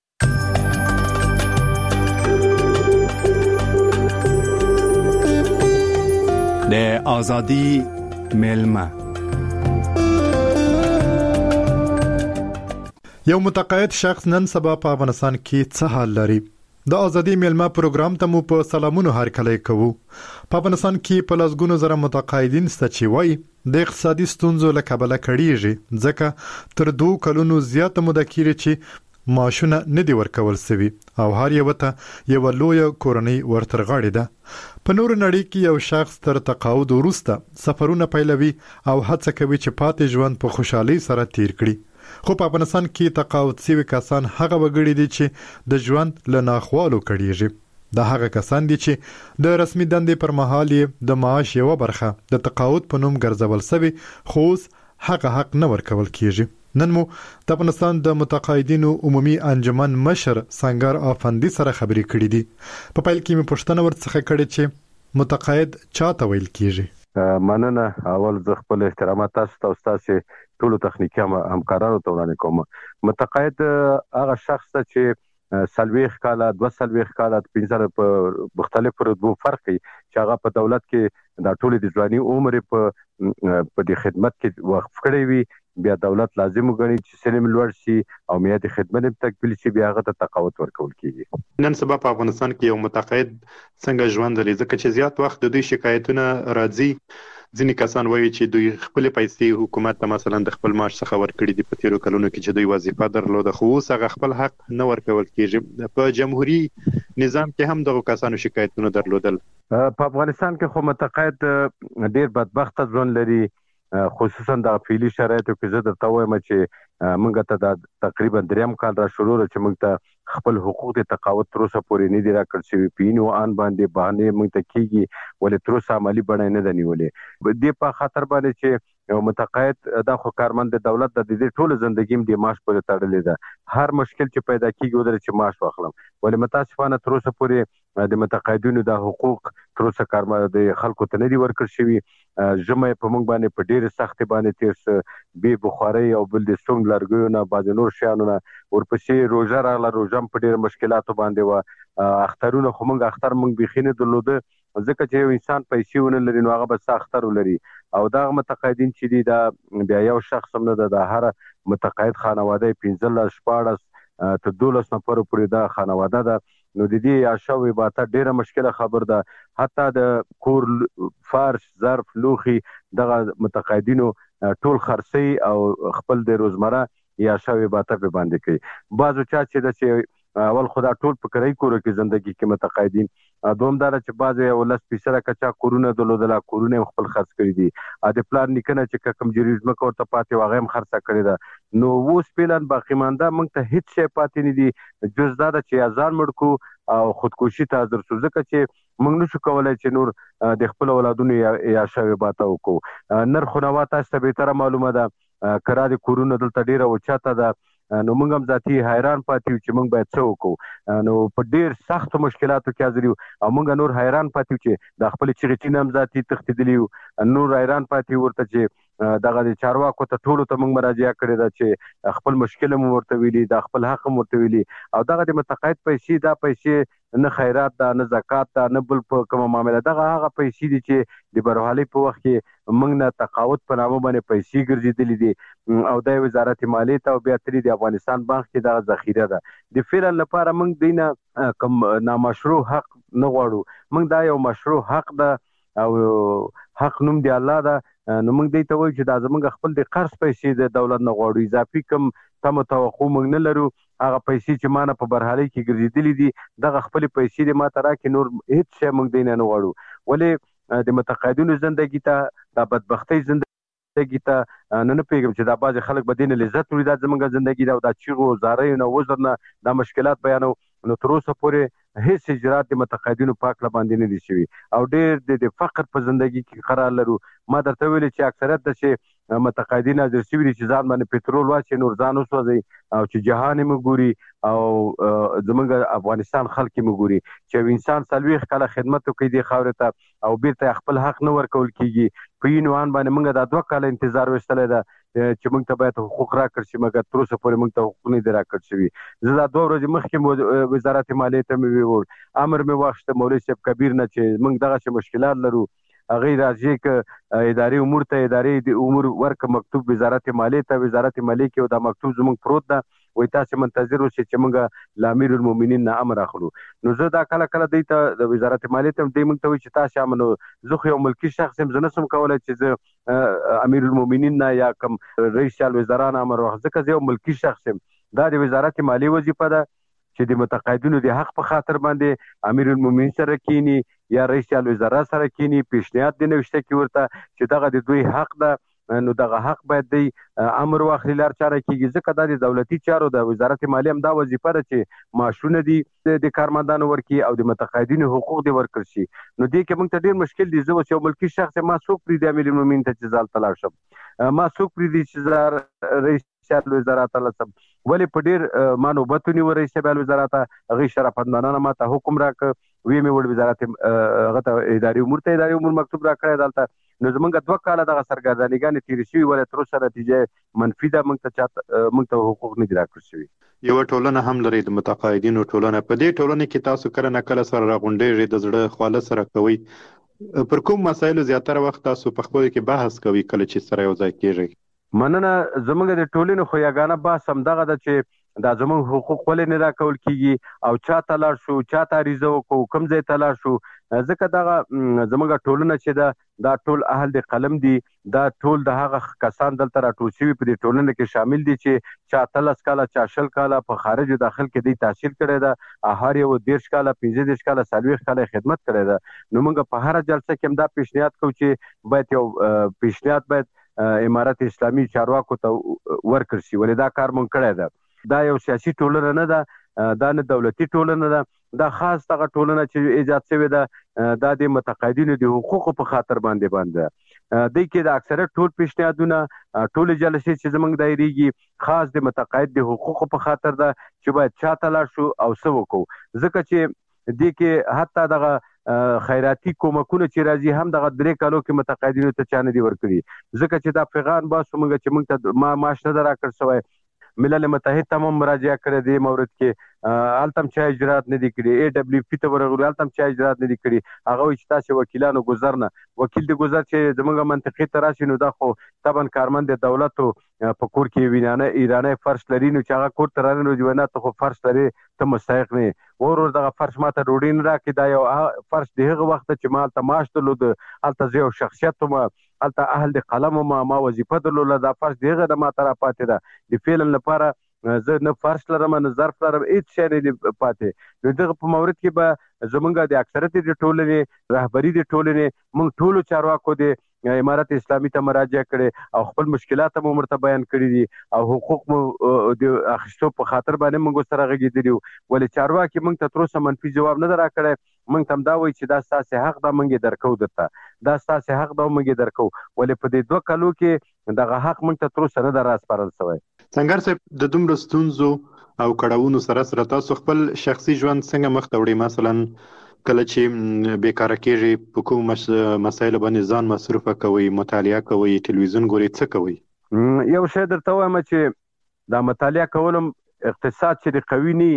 د ازادي ملما یو متقاعد شخص نن سبا په افغانستان کې څه حال لري؟ د ازادي ملما پروګرام ته مو په سلامونو هرکلی کوو. په افغانستان کې په لاسګونو زره متقاعدین ست چې وایي د اقتصادي ستونزو له کبله کړيږي ځکه تر دوه کلونو زیاته موده کېږي چې معاشونه نه دی ورکول شوی او هر یو ته یو لوی کورنۍ ورترغاړي ده. په نور نړۍ کې یو شخص تر تقاعد وروسته سفرونه پیلوي او هڅه کوي چې پاتې ژوند په خوشحالي سره تیر کړي. خو په افغانستان کې تقاعد شوی کسان هغه وګړي دي چې د ژوند له ناخوالو کړيږي. دا هغه کسان دي چې د رسمي دندې پر مهال د معاش یو برخه د تقاعد په نوم ګرځول شوی خو هغه حق نه ورکول کیږي. نن مو د افغانستان د متقاعدینو عمومي انجمن مشر سنگر افندي سره خبرې کړې دي. په پیل کې مې پوښتنه ورڅخه کړې چې متقاعد چاته ویل کیږي. مننه. اول زه خپل احترامات تاسو ته او تاسو ټول تخنیکی همکارانو ته وړاندې کوم. متقاعد هغه شخص چې سلويخ کاله دوه سلويخ کاله پنځه په مختلفو رتبو فرق کوي چې هغه په دولت کې د ټولې د ځواني عمر په په د خدمت کې وقف کړی وي بیا دولت لازم وګڼي چې سلم لوړ شي او میادي خدمت هم تکمیل شي بیا هغه ته تقاعد ورکول کیږي. نن سبا په افغانستان کې یو متقاعد څنګه ژوند لري ځکه چې زیات وخت د دوی شکایتونه راځي. ځینې کسان وایي چې دوی خپل پیسې حکومت ته مثلا د خپل معاش څخه ورکړي دي په تیرو کلونو کې چې دوی وظیفه درلوده خو اوس هغه خپل حق نه ورکول کیږي. په جمهوریت نظام کې هم دغه کسانو شکایتونه درلودل. په افغانستان کې خو متقاعد ډیر بدبخت ژوند لري خصوصا د فعلی شرایطو کې زه درته وایم چې موږ ته د تقریبا دریم کال را شروع چې موږ ته خپل حقوق د تقاعد تر اوسه پورې نه دي راکړل شوي. پینو ان باندې باندې موږ ته کیږي ولې تر اوسه عملی بڼه نه ده نیولې. دې په خاطر باندې چې یو متقاعد د خو کارمند د دولت د دې ټول ژوندۍ د معاش پورې تړلې ده. هر مشکل چې پیدا کیږي ودر چې معاش واخلم ولې متاسفانه تر اوسه پورې د متقاعدینو د حقوق تر اوسه کارمند د خلکو ته نه دي ورکړل شوي. جمعه په موږ باندې په ډېر سخت باندې تیر به بخاري او بل د سوم لرګیونه باز نور شیانونه ورپسې روزه راغله روزم په ډېر مشکلاتو باندې و اخترونه خو موږ اختر موږ بخینه درلوده ځکه چې یو انسان پیسې ونه لري نو هغه به اختر ولري او دا متقاعدین چې دي دا بیا یو شخص هم نه د هر متقاعد خانواده پنځه شپاړس ته دولس نفر پورې دا خانواده ده نو د دې عاشوي باته ډیره مشکله خبر ده. حتی د کور فرش ظرف لوخي دغه متقاعدینو ټول خرڅي او خپل د روزمره یا شوي باته په باندې کوي. بعضو چا چې د چې اول خدا ټول په کرای کورو کې ژوندۍ کې متقاعدین دومدار چې بعضو یو لس پیسره کچا کورونه دلودل کورونه خپل خرڅ کړی دي ا د پلان نکنه چې کوم جریزم کو ته پاتې واغې هم خرڅه کړی ده نو وو سپیلان باقی مانده موږ ته هیڅ شی پاتې نه دي جز دا چې ازان مړکو او خودکشي ته در سوزکه چې موږ نشو کولای چې نور د خپل اولادونو یا شوي باته وکړو. نرخ نو تاسو ته به تر معلومه ده کرا د کورونه دلته ډیره او چاته ده نو موږ هم ذاتي حیران پاتې چې موږ باید څه وکړو. نو په ډیر سخت مشکلاتو کې حاضر یو او موږ نور حیران پاتې چې د خپل چغټي نام ذاتي تختیدلی نور حیران پاتې ورته چې دغه د چارواکو ته ټولو ته موږ مراجعه کړې ده چې خپل مشکل مو ورته ویلي د خپل حق مو ورته ویلي او دغه د متقاعد پیسې دا پیسې نه خیرات ده نه زکات ده نه بل په کومه معامله دغه هغه پیسې دي چې د بهرحالي په وخت کې موږ نه تقاعد په نامه باندې پیسې ګرځېدلې دي او د وزارت مالیې ته او بیا ترې د افغانستان بانک کې دغه ذخیره ده. د فعلا لپاره موږ دینه کوم نامشروع حق نه غواړو. موږ دا یو مشروع حق ده او حق نوم دی الله ده. نو موږ دې ته وایو چې دا زموږ خپل د قرض پیسې د دولت نه غواړو. اضافي کم تم توقع موږ نه لرو. هغه پیسې چې مانه په برحالي کې ګرځېدلې دي دغه خپل پیسې د ماته راکې نور هیڅ شی موږ دینه نه غواړو. ولې د متقاعدینو ژوندګي ته د بدبختۍ ژوندګي ته نه نه پیږم چې دا بعض خلک به دینه لذت وړي دا زموږ ژوندګي دا د چیغو زارۍ نه وزر نه دا مشکلات بیانو. نو تر اوسه پورې هیڅ اجرات د متقاعدینو پاک باندې نه دي شوي او ډېر د فقر په ژوندګي کې قرار لرو. ما درته ویلي چې اکثریت د چې متقاعدین حاضر شوي دي چې ځان باندې پټرول واچي نور ځان وسوځي او چې جهان یې ګوري او زموږ افغانستان خلک یې ګوري چې انسان څلوېښت کاله خدمت وکړي دې خاورې ته او بیرته خپل حق نه ورکول کیږي. په یې عنوان باندې موږ دا دوه کاله انتظار وستلی ده چې موږ ته باید حقوق راکړل شي مګر تر اوسه پورې موږ ته حقوق نه دي راکړل شوي. زه دا دوه ورځې مخکې وزارت مالیې ته مې وویل امر مې واخیسته مولوي صاحب کبیر نه چې موږ دغسې مشکلات لرو. هغه راځي ک اداري امور ته اداري د امور ورک مکتوب وزارت مالیې ته وزارت مالیې کې دا مکتوب زموږ پروت ده وای تاسو منتظر اوسئ چې موږ د امیر المؤمنین نه امر اخلو. نو زه دا کله کله دی ته د وزارت مالیې ته دی موږ ته وایي چې تاسو امنو زه خو یو ملکی شخص یم زه نشم کولی چې زه امیر المؤمنین نه یا کوم رئیس الوزرا نه امر واخلم ځکه زه یو ملکی شخص یم. دا د وزارت مالیې وظیفه ده چې د متقاعدینو د حق په خاطر باندې امیر المؤمنین سره کینی یا رئیس الوزرا سره کینی پیشنهاد دی نوشته کی ورته چې دغه د دوی حق ده. نو دغه حق باید دی امر واخلي لار چاره کیږي ځکه دا د دولتي چارو د وزارت مالیې هم دا وظیفه ده چې معاشونه دي د کارمندانو ورکړي او د متقاعدینو حقوق دی ورکړل شي. نو دې کې موږ ته ډېر مشکل دی. زه اوس یو ملکي شخص ما څوک پرېږدي امیر المؤمنین ته چې زه هلته لاړ شم ما څوک پرېږدي چې زه رئیس الوزرا ته لاړ شم. ولې په ډېر ما نوبت ونیو رئیس الوزرا ته هغې شرافتمندانه ما ته حکم راکړ ویې مې وړ وزارت هغه ته اداري امور ته اداري امور مکتوب راکړی دلته. نو زمونږ دوه کاله دغه سرګردانیګانې تېرې شوي ولې تر اوسه نتیجه منفي ده. موږ ته چاته موږ ته حقوق نه دي راکړل شوي. یوه ټولنه هم لري د متقاعدینو ټولنه. په دې ټولنه کې تاسو کله نه کله سره راغونډېږئ د زړه خواله سره کوئ. پر کوم مسایلو زیاتره وخت تاسو په خپلو کې بحث کوئ کله چې سره یو ځای کېږئ؟ مننه. زمونږ د ټولنې خو یګانه بحث همدغه ده چې دا زموږ حقوق ولې نه راکول کیږي او چا ته لاړ شو چا ته عریضه وکړو کوم ځای ته لاړ شو. ځکه دغه زموږ ټولنه چې ده دا ټول اهل د قلم دي دا ټول د هغه کسان دلته راټول شوي په دې ټولنه کې شامل دي چې چا اتلس کاله چا شل کاله په خارج داخل کې دی تحصیل کړی ده هر یو دېرش کاله پنځه دېرش کاله څلوېښت کاله خدمت کړی ده. نو موږ په هره جلسه کې هم دا پیشنهاد کوو چې باید یو پیشنهاد باید امارت اسلامي چارواکو ته ورکړل شي ولې دا کار مونږ کړی ده. دا یو سیاسي ټولنه نه ده دا نه دولتي ټولنه ده دا خاص دغه ټولنه چې ایجاد شوې ده دا د متقاعدینو د حقوقو په خاطر باندې باندې دی کې د اکثریت ټول پیشنهادونه ټول جلسې چې زمونږ دایریږي خاص د متقاعد د حقوقو په خاطر ده چې باید چا ته لاړ شو او څه وکړو. ځکه چې دې کې حتی دغه خیراتي کومکونه چې راځي هم دغه درې کالو کې متقاعدینو ته چا نه دي ورکړي. ځکه چې دا پیغام باسو موږ چې موږ ته ما معاش نه ده راکړل شوی. ملل متحد ته هم مراجعه کړې دې مورد کې هلته هم چا اجرات نه دي کړي. ای ډبلیو پي ته ورغلو هلته هم چا اجرات نه دي کړي. هغه وایي چې تاسې وکیلانو ګذر نه وکیل د ګذر چې زموږ منطقې ته راشي نو دا خو طبعا کارمند د دولتو په کور کې وینانه ایرانی فرش لري نو چې هغه کور ته رانه نو جوانه ته خو فرش لري ته مستحق نه ور ور دغه فرش ماته ډوډۍ نه راکړي. دا یو فرش د هغه وخت چې ما هلته معاش درلود هلته زه یو شخصیت وم هلته اهل د قلم وم ما وظیفه درلوده دا فرش د هغه د ماته راپاتې ده د فعلا لپاره زه نه فرش لرم نه ظرف لرم هېڅ شی نه دي پاتې. نو دغه په مورد کې به زمونږ د اکثریت د ټولنې رهبري د ټولنې موږ ټولو چارواکو د امارت اسلامي ته مراجعه کړې او خپل مشکلات هم ورته بیان کړي دي او حقوق مو د اخیستو په خاطر باندې موږ سره غږېدلي یو ولې چارواکي موږ ته تر اوسه منفي ځواب نه ده راکړی مونږ تم دا وایي چې دا ستاسو حق دا مونږ درکو درته دا ستاسو حق دا مونږ درکو ولې په دې دوه کالو کې دغه حق مونږ ته تر اوسه نه دراسپارل شوی. څنګه صاحب د دومره ستونزو او کړهونو سره سره تاسو خپل شخصي ژوند څنګه مخ ته وړئ؟ مثلا کله چې بیکاره کېږئ په کوم مسایلو باندې ځان مصرفه کوئ، مطالعه کوئ، ټلویزیون ګورئ، څه کوئ؟ یو شی درته وایم چې دا مطالعه کولم اقتصاد چې قوي ني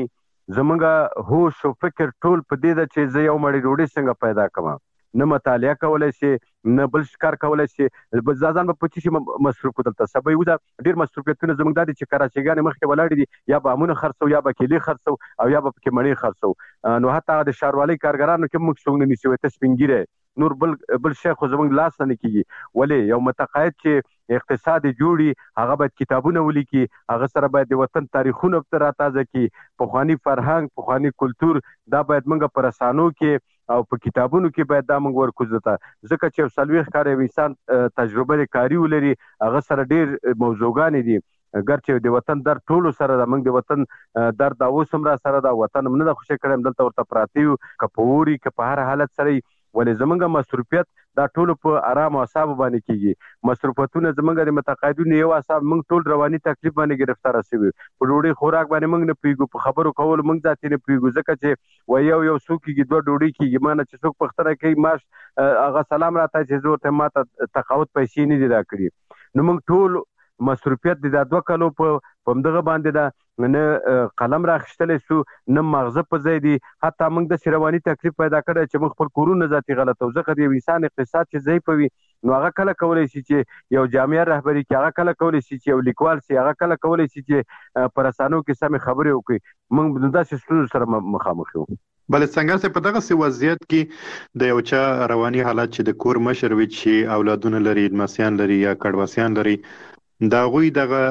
زمونږ هوش او فکر ټول په دې ده چې زه یو مړی ډوډۍ څنګه پیدا کړم، نه مطالعه کولای شي نه بل کار کولای شي، ځان په پچی شي مصروف دلته سبا یو دا ډیر مصروفیتونه زموږ د چې کراچيګان مخکې ولاړ دي یا به امونه خرڅو یا به کلی خرڅو او یا به کې مړی خرڅو، نو حتی د شاروالۍ کارګرانو کې موږ څنګه نشو ته سپینګیره نور بل بل شیخ زموږ لاس نه کیږي. ولې یو متقاعد چې اقتصاد جوړي هغه باید کتابونه ولیکي، هغه سره باید د وطن تاریخونه تر تازه کی، پخوانی فرهنګ پخوانی کلچر دا باید موږ پر اسانو کې او په کتابونو کې باید دا موږ ورکوځتا ځکه چې سلويخ کار انسان تجربه کاری ولري هغه سره ډیر موضوعګان دي ګرچې د وطن در ټولو سره د موږ د وطن در دا اوسم را سره دا وطن موږ نه خوشی کړم دلته ورته پراتیو کپوري که په هر حالت سره ولې زمونږ مصروفیت دا ټول په آرام او اعصاب باندې کیږي. مصروفیتونه زمونږ د متقاعدونو یو اعصاب موږ ټول رواني تکلیف باندې گرفتار شوی، په ډوډۍ خوراک باندې موږ نه پیګو، په خبرو کول موږ ذاتي نه پیګو ځکه چې و یو یو څوک کې دوه ډوډۍ کیږي مانه چې څوک پختره کوي ماش هغه سلام راته چې زور ته ماته تقاوت پیسې نه دي راکړي، نو موږ ټول مصروفیت د دوه کالو په پمدغه باندې دا نه قلم راخښتلې سو نه مغزه په ځای دي، حتی موږ د شرواني تکلیف پیدا کړی چې موږ خپل کورونه ذاتي غلطو ځکه د انسان اقتصاد چې ځای پوي نو هغه کله کولای شي چې یو جامعه رهبری کې هغه کله کولای شي چې یو لیکوال سي هغه کله کولای شي چې پرسانو کې سم خبرې وکړي، موږ د داسې ستونزو سره مخامخ یو. بل څنګه چې په دغه وضعیت کې د یو چا رواني حالت چې د کور مشر وي چې اولادونه لري، لمسیان لري یا کډواسیان لري، دا غوي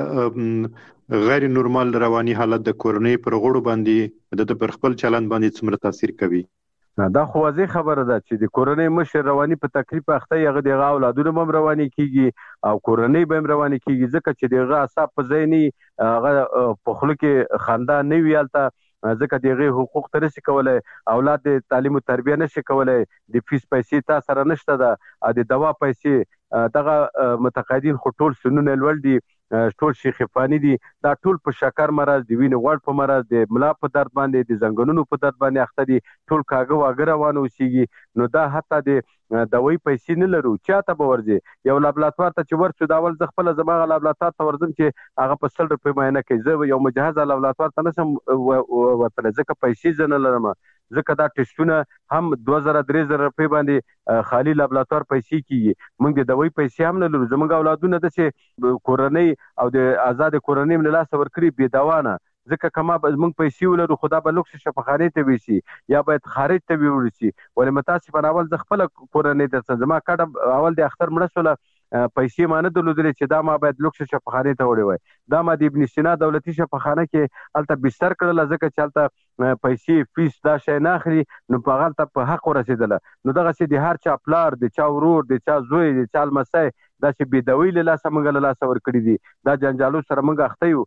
دغه غیر نورمال رواني حالت د کورنۍ پر غړو باندې د پر خپل چلند باندې څومره تاثیر کوي؟ دا خو واضح خبره ده چې د کورنۍ مشر رواني په تکلیف اخته یغه دغه اولادونه هم رواني کیږي او کورنۍ به هم رواني کیږي ځکه چې دغه اعصاب په ځینی هغه په خلکو کې خندا نه ویالته ځکه دغه حقوق ترسي کولای، اولاد د تعلیم او تربیه نشي کولای، د فیس پیسې تا سره نشته ده، د دوا پیسې دغه متقاعدین خو ټول سنونه لول دي، ټول شیخفانی دي، دا ټول په شکر مرز دی، وینې غوړ په مرز دی، ملا په درد باندې دي، زنګونونو په درد باندې اخته دي، ټول کاغه واګه روان اوسېږي، نو دا حتی د دوی پیسې نه لرو چاته به ورځي یو لابراتوار ته چې ورڅو داول ز خپل زماغه لابراتوار ته ورځم چې هغه په سل روپۍ معاینه کوي، زه یو مجهز لابراتوار ته نشم ورته ځکه پیسې زنه لرم، ځکه دا ټیسټونه هم دوه زره درې زره روپۍ باندې خالی لابراتوار پیسې کیږي، موږ د دوی پیسې هم نه لرو، زموږ اولادونه د چې کورنۍ او د آزاد کورنۍ من لاس ورکړي بي دوانه ځکه کما موږ پیسې ولرو خدا به لوکس شفاخانه ته ویسي یا باید خارج ته ویورسي، ولې متاسفانه اول ز خپل کورنۍ د زما کډه اول د اختر مړسوله پیسې مانه درلودلې چې دا ما باید لوکس شفاخانه ته وړي وای، دا ما د ابن سینا دولتي شفاخانه کې الته بستر کړل ځکه چې الته پیسې فیس دا شي نه اخلي، نو په غلطه په حق ورسېدله، نو دغه چې د هر چا پلار د چا ورور د چا زوی د چا لمسای دا چې بيدوي له لاسه موږ له لاسه ور کړی دي، دا جنجالو سره موږ اخته یو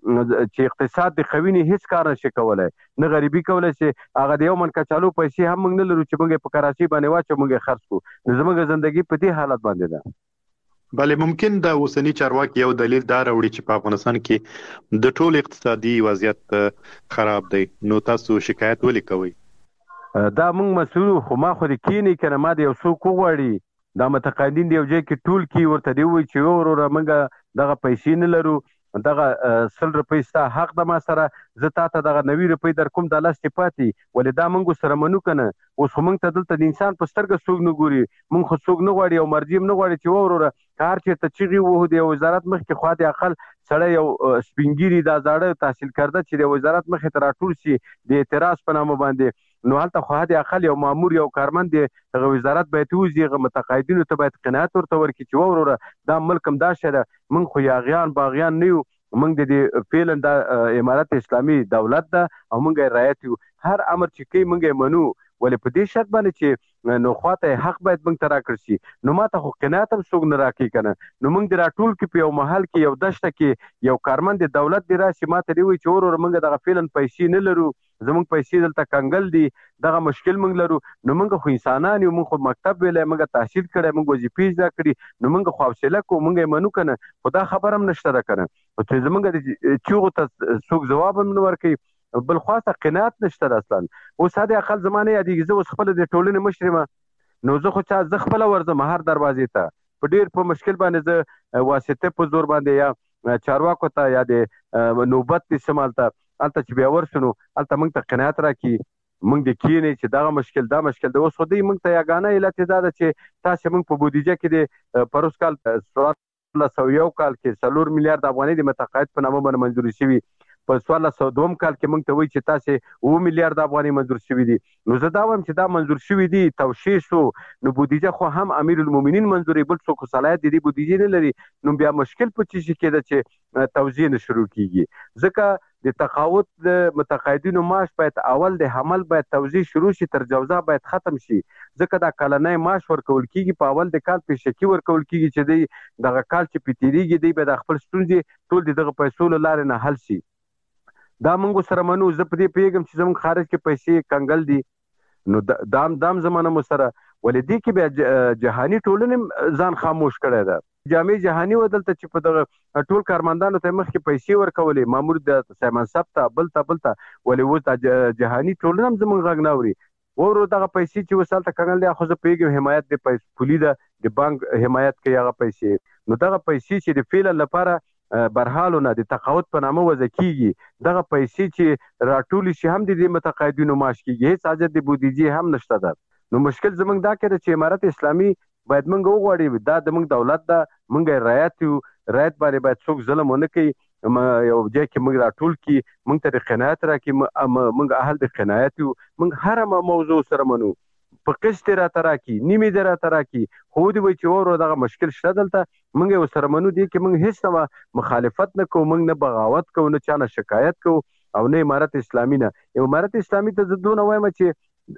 چې اقتصاد د خوینې هیڅ کار نشي کولای، نه غریبي کولای شي، هغه د یو من کچالو پیسې هم موږ نه لرو چې موږ په کراچي باندې واچو موږ خرڅ کو، نو زموږ ژوندۍ په دې حالت باندې ده. بلې ممکن د اوسنی چارواکي یو دلیل دا راوړي چې په افغانستان کې د ټول اقتصادي وضعیت خراب دی، نو تاسو شکایت ولې کوئ؟ دا موږ مسؤل خو ما خو د کینی کنه ما د یو څوک وغواړي دا متقاعدین دی یو ځای کې ټول کی ورته دی وای چې وروره موږ دغه پیسې نه لرو، دغه سل روپۍ ستا حق د ما سره زه تا ته دغه نوي روپۍ در کوم د لاس پاتې ولې دا موږ سره منو کنه، اوس خو موږ ته دلته د انسان په سترګه څوک نه ګوري، موږ خو څوک نه غواړي او مرجیم نه غواړي چې وروره کار چیرته چیغي وو د وزارت مخکې خوا د عقل سړی یو سپینګيري دا زاړه تحصیل کرده چې د وزارت مخې ته راټول شي د اعتراض په نامه باندې، نو هلته خو د عقل یو مامور یو کارمند دی هغه وزارت باید وزیغه متقاعدینو ته باید قناعت ورته ورکړي چې وروره دا ملک هم دا شره موږ خو یاغیان باغیان نه یو، موږ د فعلا د امارت اسلامي دولت ده او موږ رعایت یو، هر امر چې کوي موږ منو، ولې په دې شرط باندې چې نو خواته حق باید موږ ته راکړ شي، نو ماته خو قناعت هم څوک نه راکړي کنه، نو موږ د راټول کې په یو محل کې یو دشته کې یو کارمند دولت دی راشي ماته دی وي چې وروره موږ دغه فعلا پیسې نه لرو زمونږ پیسې دلته کنګل دي دغه مشکل موږ لرو نو موږ خو انسانان یو موږ خو مکتب ویلې موږ تحصیل کړی موږ وظیفې زده کړې نو موږ خو حوصله کوو موږ یې منو کنه خدا خبر هم نشته راکنه چې زمونږ چیغو ته څوک جواب هم نه ورکوي بل خاصه قناعت نشته اصلا اوس هدا اقل زمانه یادېږي زه اوس خپل د ټولنې مشرمه نو زه خو چا زه خپل ورزم هر دروازې ته په ډیر په مشکل باندې زه واسطه په زور باندې یا چارواکو ته یا د نوبت استعمالته الته چې بیا ورسونو الته موږ ته قناعت راکړي موږ د کینې چې دا مشکل دا مشکل د اوس خو دې موږ ته یاګانه علت دا ده چې تاسو موږ په بودیجه کې د پروس کال څوارلس سوه یو کال کې څلور میلیارډ افغانۍ د متقاعد په نامه باندې منظور شوي په څوارلس سوه دوه کال کې موږ ته وایي چې تاسو اوه میلیارډ افغانۍ منظور شوي دي نو زه دا وایم چې دا منظور شوي دي توشیح شو نو بودیجه خو هم امیر المؤمنین منظورې بل څوک صلاحیت د دې بودیجې نه لري نو بیا مشکل په څه شي کېده چې توزیع نه شروع کیږي ځکه د تقاعد د متقاعدینو معاش باید اول د حمل باید توزیع شروع شي تر جوزا باید ختم شي ځکه دا کلنۍ معاش ورکول کیږي په اول د کال پیشکی ورکول کیږي چې دی دغه کال چې پیتیریږي دی به د خپل ستونزې ټول دغه پیسو لاره نه حل شي دا موږ سره منو زه په دې پیغام چې زموږ خارج کې پیسې کنګل دي نو دام دام زمانه مو سره ولې دې کې به جهاني ټولنې ځان خاموش کړی ده جامع جهاني ودلته چې په دغه ټول کارمندانو ته مخکې پیسې ورکولې مامور د سیمن سب ته بل ته بل ته ولې و د جهاني ټولنه هم زموږ غږ نه اوري ورو دغه پیسې چې وسالته کنګل دي خو زه پیغام حمایت د پیسې پولی ده د بانک حمایت کوي هغه پیسې نو دغه پیسې چې د فعل لپاره برحالونه د تقاعد په نامه وضع کیږي دغه پیسې چې راټول شي هم د متقاعدینو معاش کیږي هیڅ حاجت د بودیجې هم نشته ده نو مشکل زمونږ دا کړي چې امارت اسلامي باید موږ وغواړو دا د موږ دولت ده موږ رعایت یو رعایت باندې باید څوک ظلم ونه کوي یو ځای کې موږ راټول کی موږ ته قناعت راکړي موږ اهل د قناعت یو موږ هر موضوع سره منو په قسط را تراکی نیمه در تراکی خو دی وای چې ورو دغه مشکل شته دلته موږ یو سره منو دي کې موږ هیڅ مخالفت نه کوو موږ نه بغاوت کوو نه چانه شکایت کوو او نه امارت اسلامي نه امارت اسلامي ته زدون وایم چې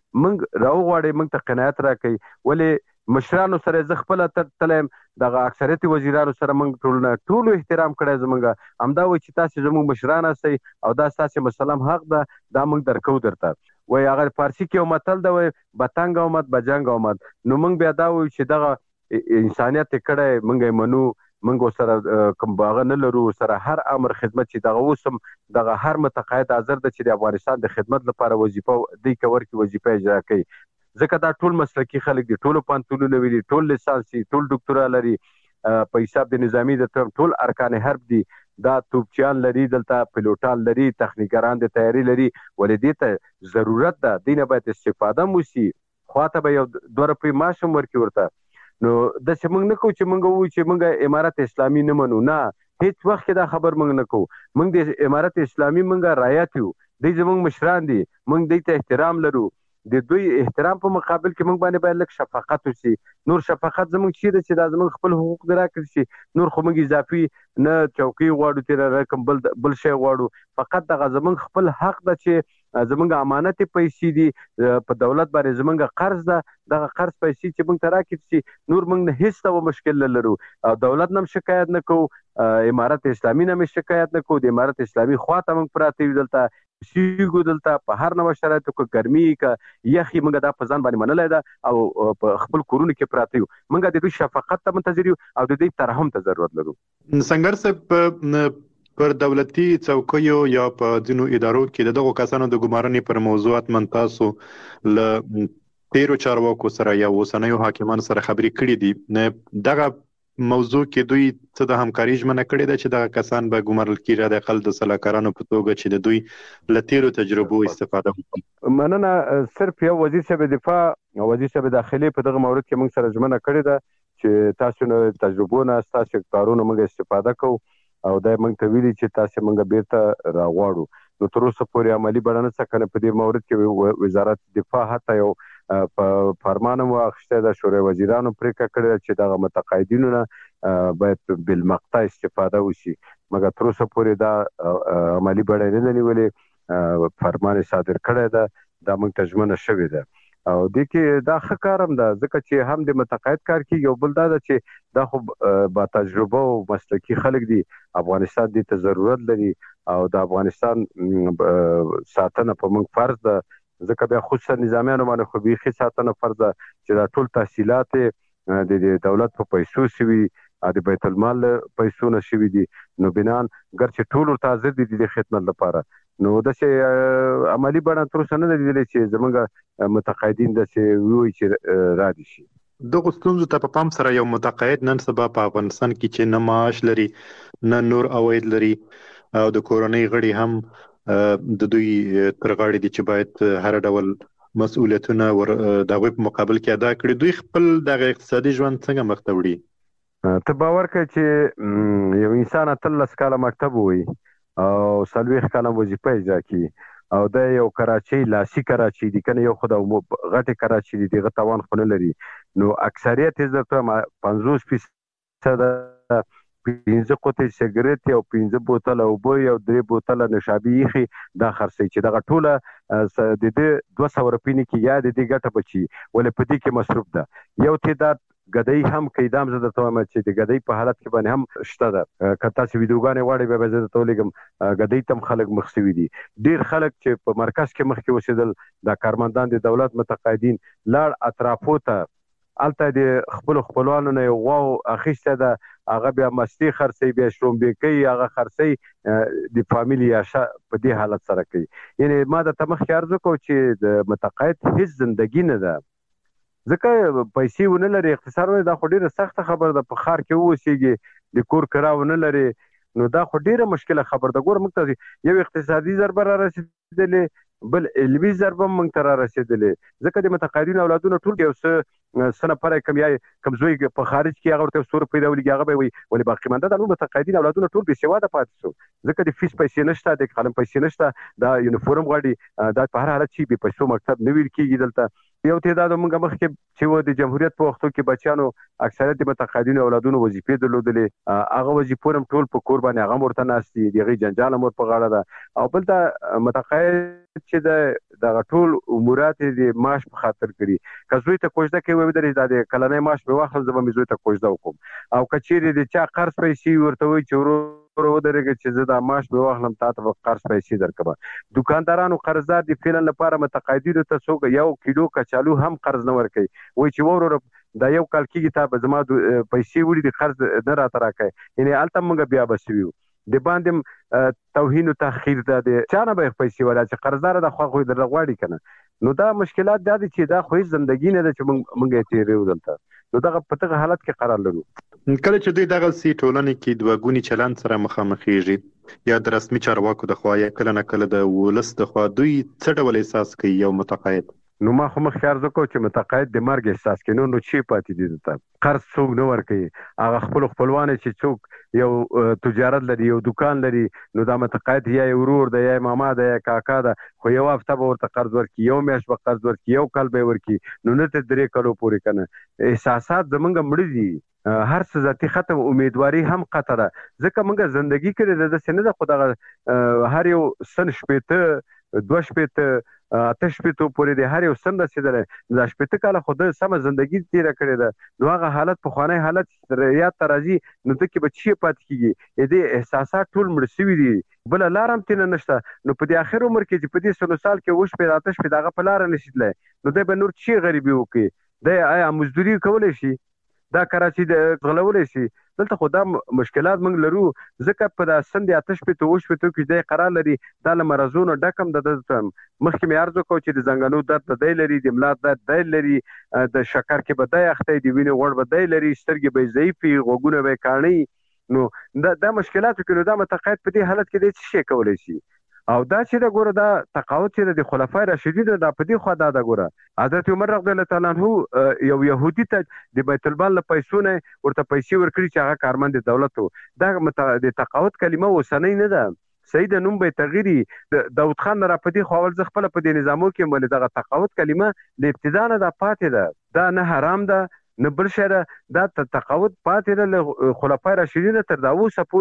موږ راو غواړي موږ ته قناعت راکړي ولې مشرانو سره ز خپل تلم دغه اکثریت وزیرانو سره موږ ټول ټول احترام کړی زمونږ همدا وای چې تاسو زموږ مشران اسئ او دا تاسو مسلم حق ده دا موږ درکو درته وای هغه فارسی کې یو متل ده وای بتنګ اومد بجنګ اومد نو موږ بیا دا وای چې دغه انسانيت کړه موږ منو موږ سره کوم باغ نه لرو سره هر امر خدمت چې دغه وسم دغه هر متقاعد حاضر ده چې د افغانستان د خدمت لپاره وظیفه دی کور کې وظیفه اجرا کوي ځکه دا ټول مسلکی خلک دي ټول پانتونونه ویلي ټول لیسانسي ټول ډاکټرا لري په حساب د نظامی د ټول ارکان حرب دي دا توپچیان لري دلته پیلوټان لري تخنیکران د تیاری لري ولې دې ته ضرورت ده دینه باید استفاده موسی خواته به یو دوه روپۍ ماشوم ورکی ورته نو د څنګه نه کو چې موږ وو چې موږ امارت اسلامي نه منو نه هیڅ وخت دا خبر موږ نه کو موږ د امارت اسلامي موږ رعایت یو د زموږ مشران دي موږ د ته احترام لرو د دوی احترام په مقابل کې موږ باندې باید لک شفقت وشي نور شفقت زموږ چیرې چې د زموږ خپل حقوق دراکړي شي نور خو موږ اضافي نه چوکي غواړو تیر رقم بل بل شی غواړو فقط د زموږ خپل حق ده چې زموږ امانت پیسې دي په دولت باندې زموږ قرض ده دغه قرض پیسې چې موږ تراکړي شي نور موږ نه هیڅ ډول مشکل لرو او دولت نم شکایت نه کوو امارت اسلامي نم شکایت نه کوو د امارت اسلامي خواته موږ پراته دلته سیګو دلته په هر نو شرایطو کې ګرمي کې یخي موږ د پزان باندې منلای دا او په خپل کورونه کې پراته یو موږ د دوی شفقت ته منتظر یو او د دې ترحم ته ضرورت لرو څنګه پر دولتي څوکیو یا په ځینو ادارو کې دغه کسانو د ګمارنې پر موضوعات من تاسو ل تیرو چارواکو سره یا وسنیو حاکمان سره خبرې کړې دي دغه موضوع کې دوی څه د همکاري ژمنه کړې ده چې دغه کسان به ګمارل کیږي د اقل د سلاکارانو په توګه چې د دوی لتیرو تجربو استفاده وکړي مننه صرف یو وزیر صاحب دفاع او وزیر صاحب داخلي په دغه مورد کې موږ سره ژمنه کړې ده چې تاسو نو تجربو نه تاسو کارونه موږ استفاده کوو او دا موږ ته ویلي چې تاسو موږ بیرته راغواړو نو تر اوسه پورې عملی بڼه څه کنه په دې مورد کې وزارت دفاع حتی یو په فرمان واخیسته د شورای وزیرانو پریکړه کړې چې دغه متقاعدینو نه باید بل مقطع استفاده وشي مګر تر اوسه پورې دا عملی بڼه نه نیولې فرمان صادر کړی ده دا موږ تجمنه شوې ده او د کې دا ښه کارم ده ځکه چې هم د متقاعد کار کیږي او بل دا چې دا خو با تجربه او مسلکی خلک دي افغانستان د ته ضرورت لري او د افغانستان ساتنه په موږ فرض ده ځکه بیا خصوصا نظامیانو باندې خو بيخي ساتنه فرض ده چې دا ټول تحصیلات د دولت په پیسو سوي د بیت المال پیسو نشوي دي نو بنان ګرځي ټول تازه دي د خدمت لپاره نو د چې عملی بڼه تر اوسه نه دی چې زمونږ متقاعدین د چې وی چې را دي شي دغه ستونزو ته په پام سره یو متقاعد نن سبا په افغانستان کې چې نه معاش لري نه نور عواید لري او د کورنۍ غړي هم د دوی ترغاړي دي چې باید هر ډول مسؤلیتونه ور د غوښ مقابل کې ادا کړي دوی خپل د اقتصادي ژوند څنګه مخ ته وړي ته باور کړه چې یو انسان اتلس کاله مکتب وي او سلويخ کاله وظیفه اجرا کوي او د یو کراچي لاسي کراچي دي کنه یو خدای غټه کراچي دي دغه توان خو نه لري نو اکثریت یې درته پنځوس فیصد پنځه قطۍ سیګریټ او پنځه بوتل او بو یو درې بوتل نشابي خي دا خرڅي چې دغه ټوله د دې دوه سوه روپۍ کې یا د دې ګټه بچي ولې په دې کې مصرف ده یو تعداد غدای هم کیدام زده ته ما چې د غدای په حالت کې باندې هم شته ده کته چې ویډیوګانې واړې به زده ته لګم غدای تم خلک مخسوي دي ډیر خلک چې په مرکز کې مخ کې وسیدل د کارمندان د دولت متقاعدین لاړ اطرافو ته الته د خپل خپلوانو نه واو اخیسته ده هغه بیا مستی خرڅي بیا شرومبې کوي هغه خرڅي د فامیلی عاشه په دې حالت سره کوي یعنی ما د تمخ ارزو کو چې د متقاعد هیڅ ژوندۍ نه ده ځکه پیسې ونه لري اقتصاد وای دا خو ډیره سخت خبر ده په خار کې ووسیږي د کور کراونه لري نو دا خو ډیره مشکله خبر ده ګور موږ یو اقتصادي ضربه را رسیدلې بل علمي ضربه موږ ته را رسیدلې ځکه د متقاعدین اولادونه ټول یو څه سنه پر کم یا کمزوی په خارج کې هغه ورته سور پیدا ولګي هغه وي ولې باقی منده د متقاعدین اولادونه ټول به سواده پاتې شو ځکه د فیس پیسې نشته د قلم پیسې نشته دا یونیفورم غواړي دا په هر حالت چې به پیسو مکتب نه ویل کیږي دلته یو تعداد موږ مخ کې چې و د جمهوریت په وختو کې بچیانو اکثریت د متقاعدین اولادونو وظیفې درلودلې هغه وظیفې هم ټول په کور باندې هغه مرته ناشتي دغه جنجال مور په غاړه ده او بل دا متقاعد چې د دغه ټول امورات د معاش په خاطر کړي کزوی ته کوژده کوي وي د کلنې معاش په واخل زما مزوی ته کوژده وکم او کچېری د چا قرض پیسې ورته وي چې ورو ورو درګه چې زه د معاش په واخلم تاسو قرض پیسې درکبه دکاندارانو قرضدار دي فعلا لپاره متقاعدینو ته څوک یو کیلو کچالو هم قرض نه ورکي وای چې ورو دا یو کال کېږي ته زما پیسې وړي د قرض نه راته راکې یعنی الته موږ بیا بسوي د باندې توهین او تاخير ده د چانه به پیسې ولا چې قرضدار د خو خو در غواړي کنه نو دا مشکلات د دې چې دا خو ژوندۍ نه ده چې موږ یې تیرې ودلته نو دا په دغه حالت کې قرار لرو کله چې دوی دغه سي ټولنې کې د وګونی چلند سره مخامخېږي یا د رسمي چارواکو د خوا یا کله نه کله د ولس د خوا دوی څه ډول احساس کوي یو متقاعد نو ما خو مخ ارزو کو چې متقاعد د مرګ احساس کوي نو نو چی پاتې دي ته قرض څوک نه ورکوي هغه خپل خپلوان چې څوک یو تجارت لري یو دکان لري نو دا متقاعد یا ورور دی یا ماما دی یا کاکا ده خو یو هفته به ورته قرض ورکي یو میاشت به قرض ورکي یو کال به ورکي نو نه ته درې کلو پورې کنه احساسات زمونږ مړ دي هر څه ذاتی ختم امیدواري هم قطره ځکه موږ ژوندۍ کړې د سینې د خدای هر یو سن شپته دوه شپته آتش پته پورې د هر یو سند رسیدل د شپته کاله خود سم ژوندۍ تیر کړې ده نو هغه حالت په خوانه حالت یا ترازی نو ته کې بچی پات کیږي دې احساسات ټول مړ شوي دي بل لارم تینه نشته نو په دې اخر عمر کې چې په دې سلو سال کې وښ په آتش په دغه په لار نشیدل نو د بنور چی غریبي وکي د آیا مزدوري کولای شي دا کراچي د غلولې شي دلته خدا مشکلات موږ لرو ځکه په د سند آتش په توش په تو کې د قرار لري د مرزونو ډکم د مخکې مې ارزو کو چې د زنګانو درد د لري د ملا درد د لري د شکر کې بدای اخته دی ویني غوړ بدای لري سترګې به ضعیفي غوګونه به کانی نو دا د مشکلاتو کې نو دا متقاعد په دې حالت کې د څه شي کولای شي او دا چې د ګوره دا تقاعد چې د خلفای راشدین د په دې خوا دا د ګوره حضرت عمر رضی الله تعالی عنہ یو يهودي ته د بیت المال له پیسو نه ورته پیسې ورکړي چې هغه کارمند دولت دا د تقاعد کلمه وسنۍ نه ده سید نوم به تغیری داوود خان را پدې خو اول ځ خپل په دې نظامو کې مل دغه تقاعد کلمه د ابتدا نه د پاتې ده دا نه حرام ده نه بل شی دا تقاعد پاتې ده خلفای راشدین تر دا اوسه پورې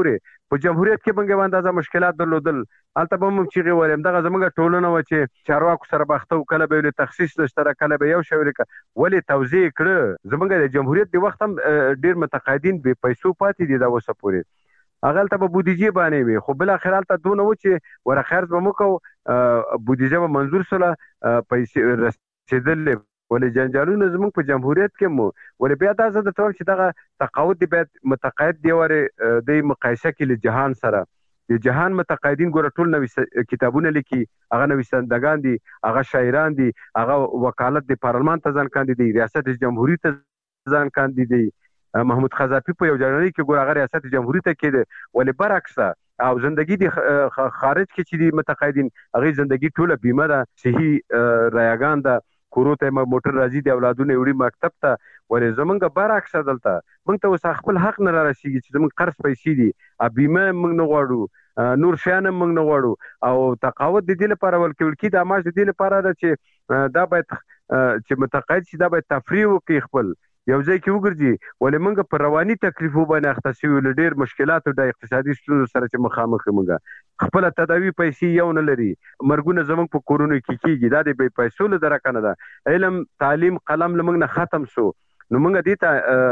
په جمهوریت کې بنګ اندازه مشکلات درلودل البته به موږ چې غوړم دغه زموږ ټولنه و چې چارواکو سره بحثو کله به له تخصیص نشته کله به یو شوریک ولی توزیع کړ زموږ د جمهوریت د وخت هم ډیر متقاعدین به پیسو پاتې دي دا وسه پوري اغل ته به بودیجه باندې وي خو بل اخر البته دونه و چې ور خرج به مو کو بودیجه به منظور سره پیسې رسیدل ولې جنجالونه زموږ په جمهوریت کې مو ولې بیا دا زه د توګه چې دغه تقاعد دی باید متقاعد دی وره د مقایسه کې له جهان سره د جهان متقاعدین ګور ټول نوې کتابونه لیکي هغه نویسندگان دي هغه شاعران دي هغه وکالت د پارلمان ته ځان کاندیدي ریاست جمهوریت ته ځان کاندیدي محمود خزافی په یو جنرالي کې ګور هغه ریاست جمهوریت ته کې ولې برعکس او زندگی د خارج کې چې د متقاعدین هغه زندگی ټوله بیمه ده صحي رایگان ده کورو ته موټر راځي د اولادونو وړي مکتب ته ولې زمونږ برعکس دلته موږ ته وس خپل حق نه راشيږي چې زمونږ قرض پیسې دي ا بیمه موږ نه غواړو نور شان موږ نه غواړو او تقاعد د دې لپاره ولکې ولکې د ماش د دې لپاره ده چې دا باید چې متقاعد شي دا باید تفریح وکړي خپل یو ځای کې وګرځي ولې موږ په رواني تکلیفو باندې اخته شوی ل ډیر مشکلات او د اقتصادي ستونزو سره چې مخامخ موږ خپل تداوی پیسې یو نه لري مرګونه زموږ په کورونو کې کیږي دا د پیسو له درکنه ده علم تعلیم قلم لمنګ نه ختم شو نو موږ دې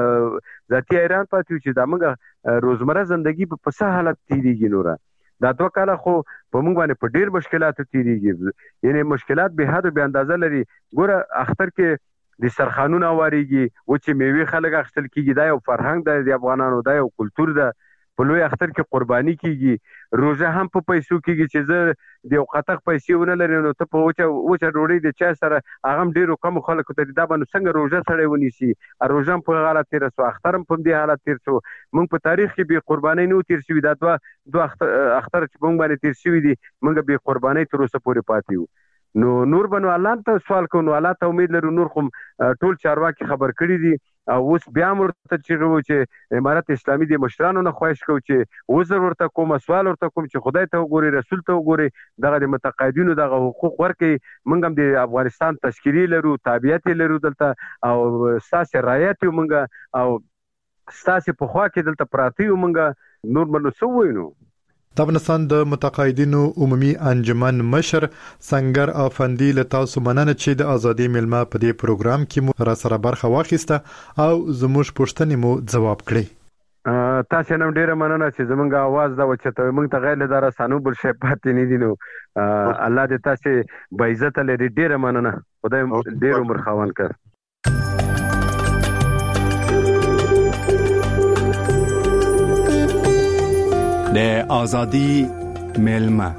ته ذاتی ایران پاتې چې دا موږ روزمره ژوندۍ په پسه حالت تیریږي نوره دا دوه کاله خو په موږ باندې په ډیر مشکلات تیریږي یعنی مشکلات به حد به اندازه لري ګوره اختر کې د سرخانونو واریږي او چې میوه خلک اخستل کیږي دا یو فرهنګ د افغانانو دا یو کلچر ده په لوی اختر کې قرباني کیږي روزه هم په پیسو کیږي چې زه د یو قطق پیسې ونه لرم نو ته په وچه وچه ډوډۍ د چا سره هغه ډیرو کم خلکو ته دا باندې څنګه روزه سره ونیسي روزه په حالت تیر سو اخترم په دې حالت تیر سو موږ په تاریخ کې به قرباني نو تیر شوی دا دوه دوه اختر چې موږ باندې تیر شوی دي موږ به قرباني تر اوسه پورې پاتې یو نو نور بنو الله ته سوال کوو نو الله ته امید لرو نور کوم ټول چارواکي خبر کړی دي او اوس بیا مرته چې وو چې امارت اسلامي د مشرانو نه خواهش کوي چې وزر ورته کوم سوال ورته کوم چې خدای ته وګوري رسول ته وګوري دغه د متقاعدینو دغه حقوق ورکړي موږ هم د افغانستان تشکیلی لرو تابعیت لرو دلته او ساسه رایت موږ او ساسه په خوا کې دلته پراتی موږ نور منو سو وینو د افغانستان د متقاعدینو عمومي انجمن مشر سنگر افندی له تاسو مننه چې د ازادي ملما په دې پروګرام کې مو را سره برخه واخیسته او زموږ پوښتنې مو ځواب کړی تاسو نن ډیره مننه چې زمونږ आवाज دا وچته موږ ته غیر لدار سانو بل شي پاتې نه دي نو الله دې تاسو به عزت لري ډیره مننه خدای ډیر عمر خاوند کړ د آزادی ملما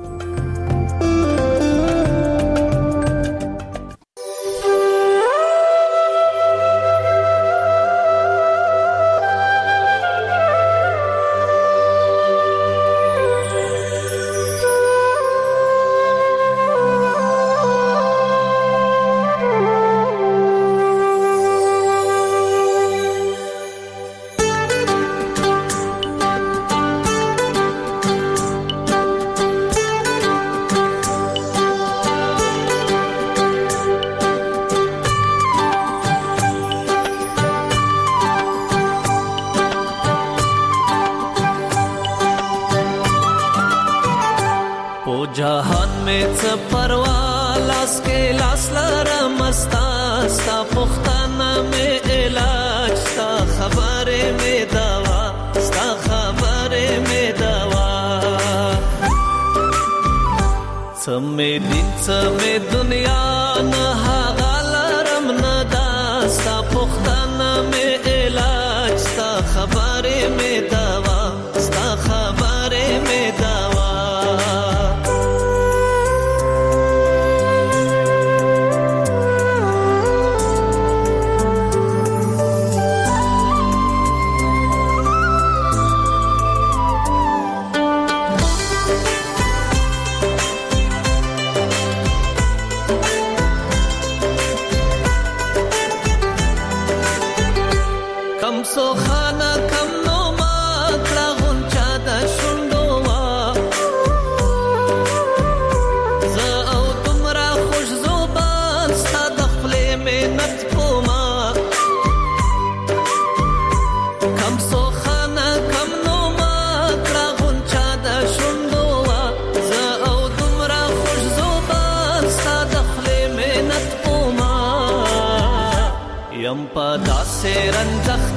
जहान में च परवालास के लास लरमस्ता sta पुख्ताना में इलाज sta खबरे में दवा sta खबरे में दवा समे दिन समे दुनिया न हागलरम न दास्ता पुख्ताना में इलाज sta खबरे में दवा sta खबरे में दवा कम सो खाना कम नो پدا سے رنځ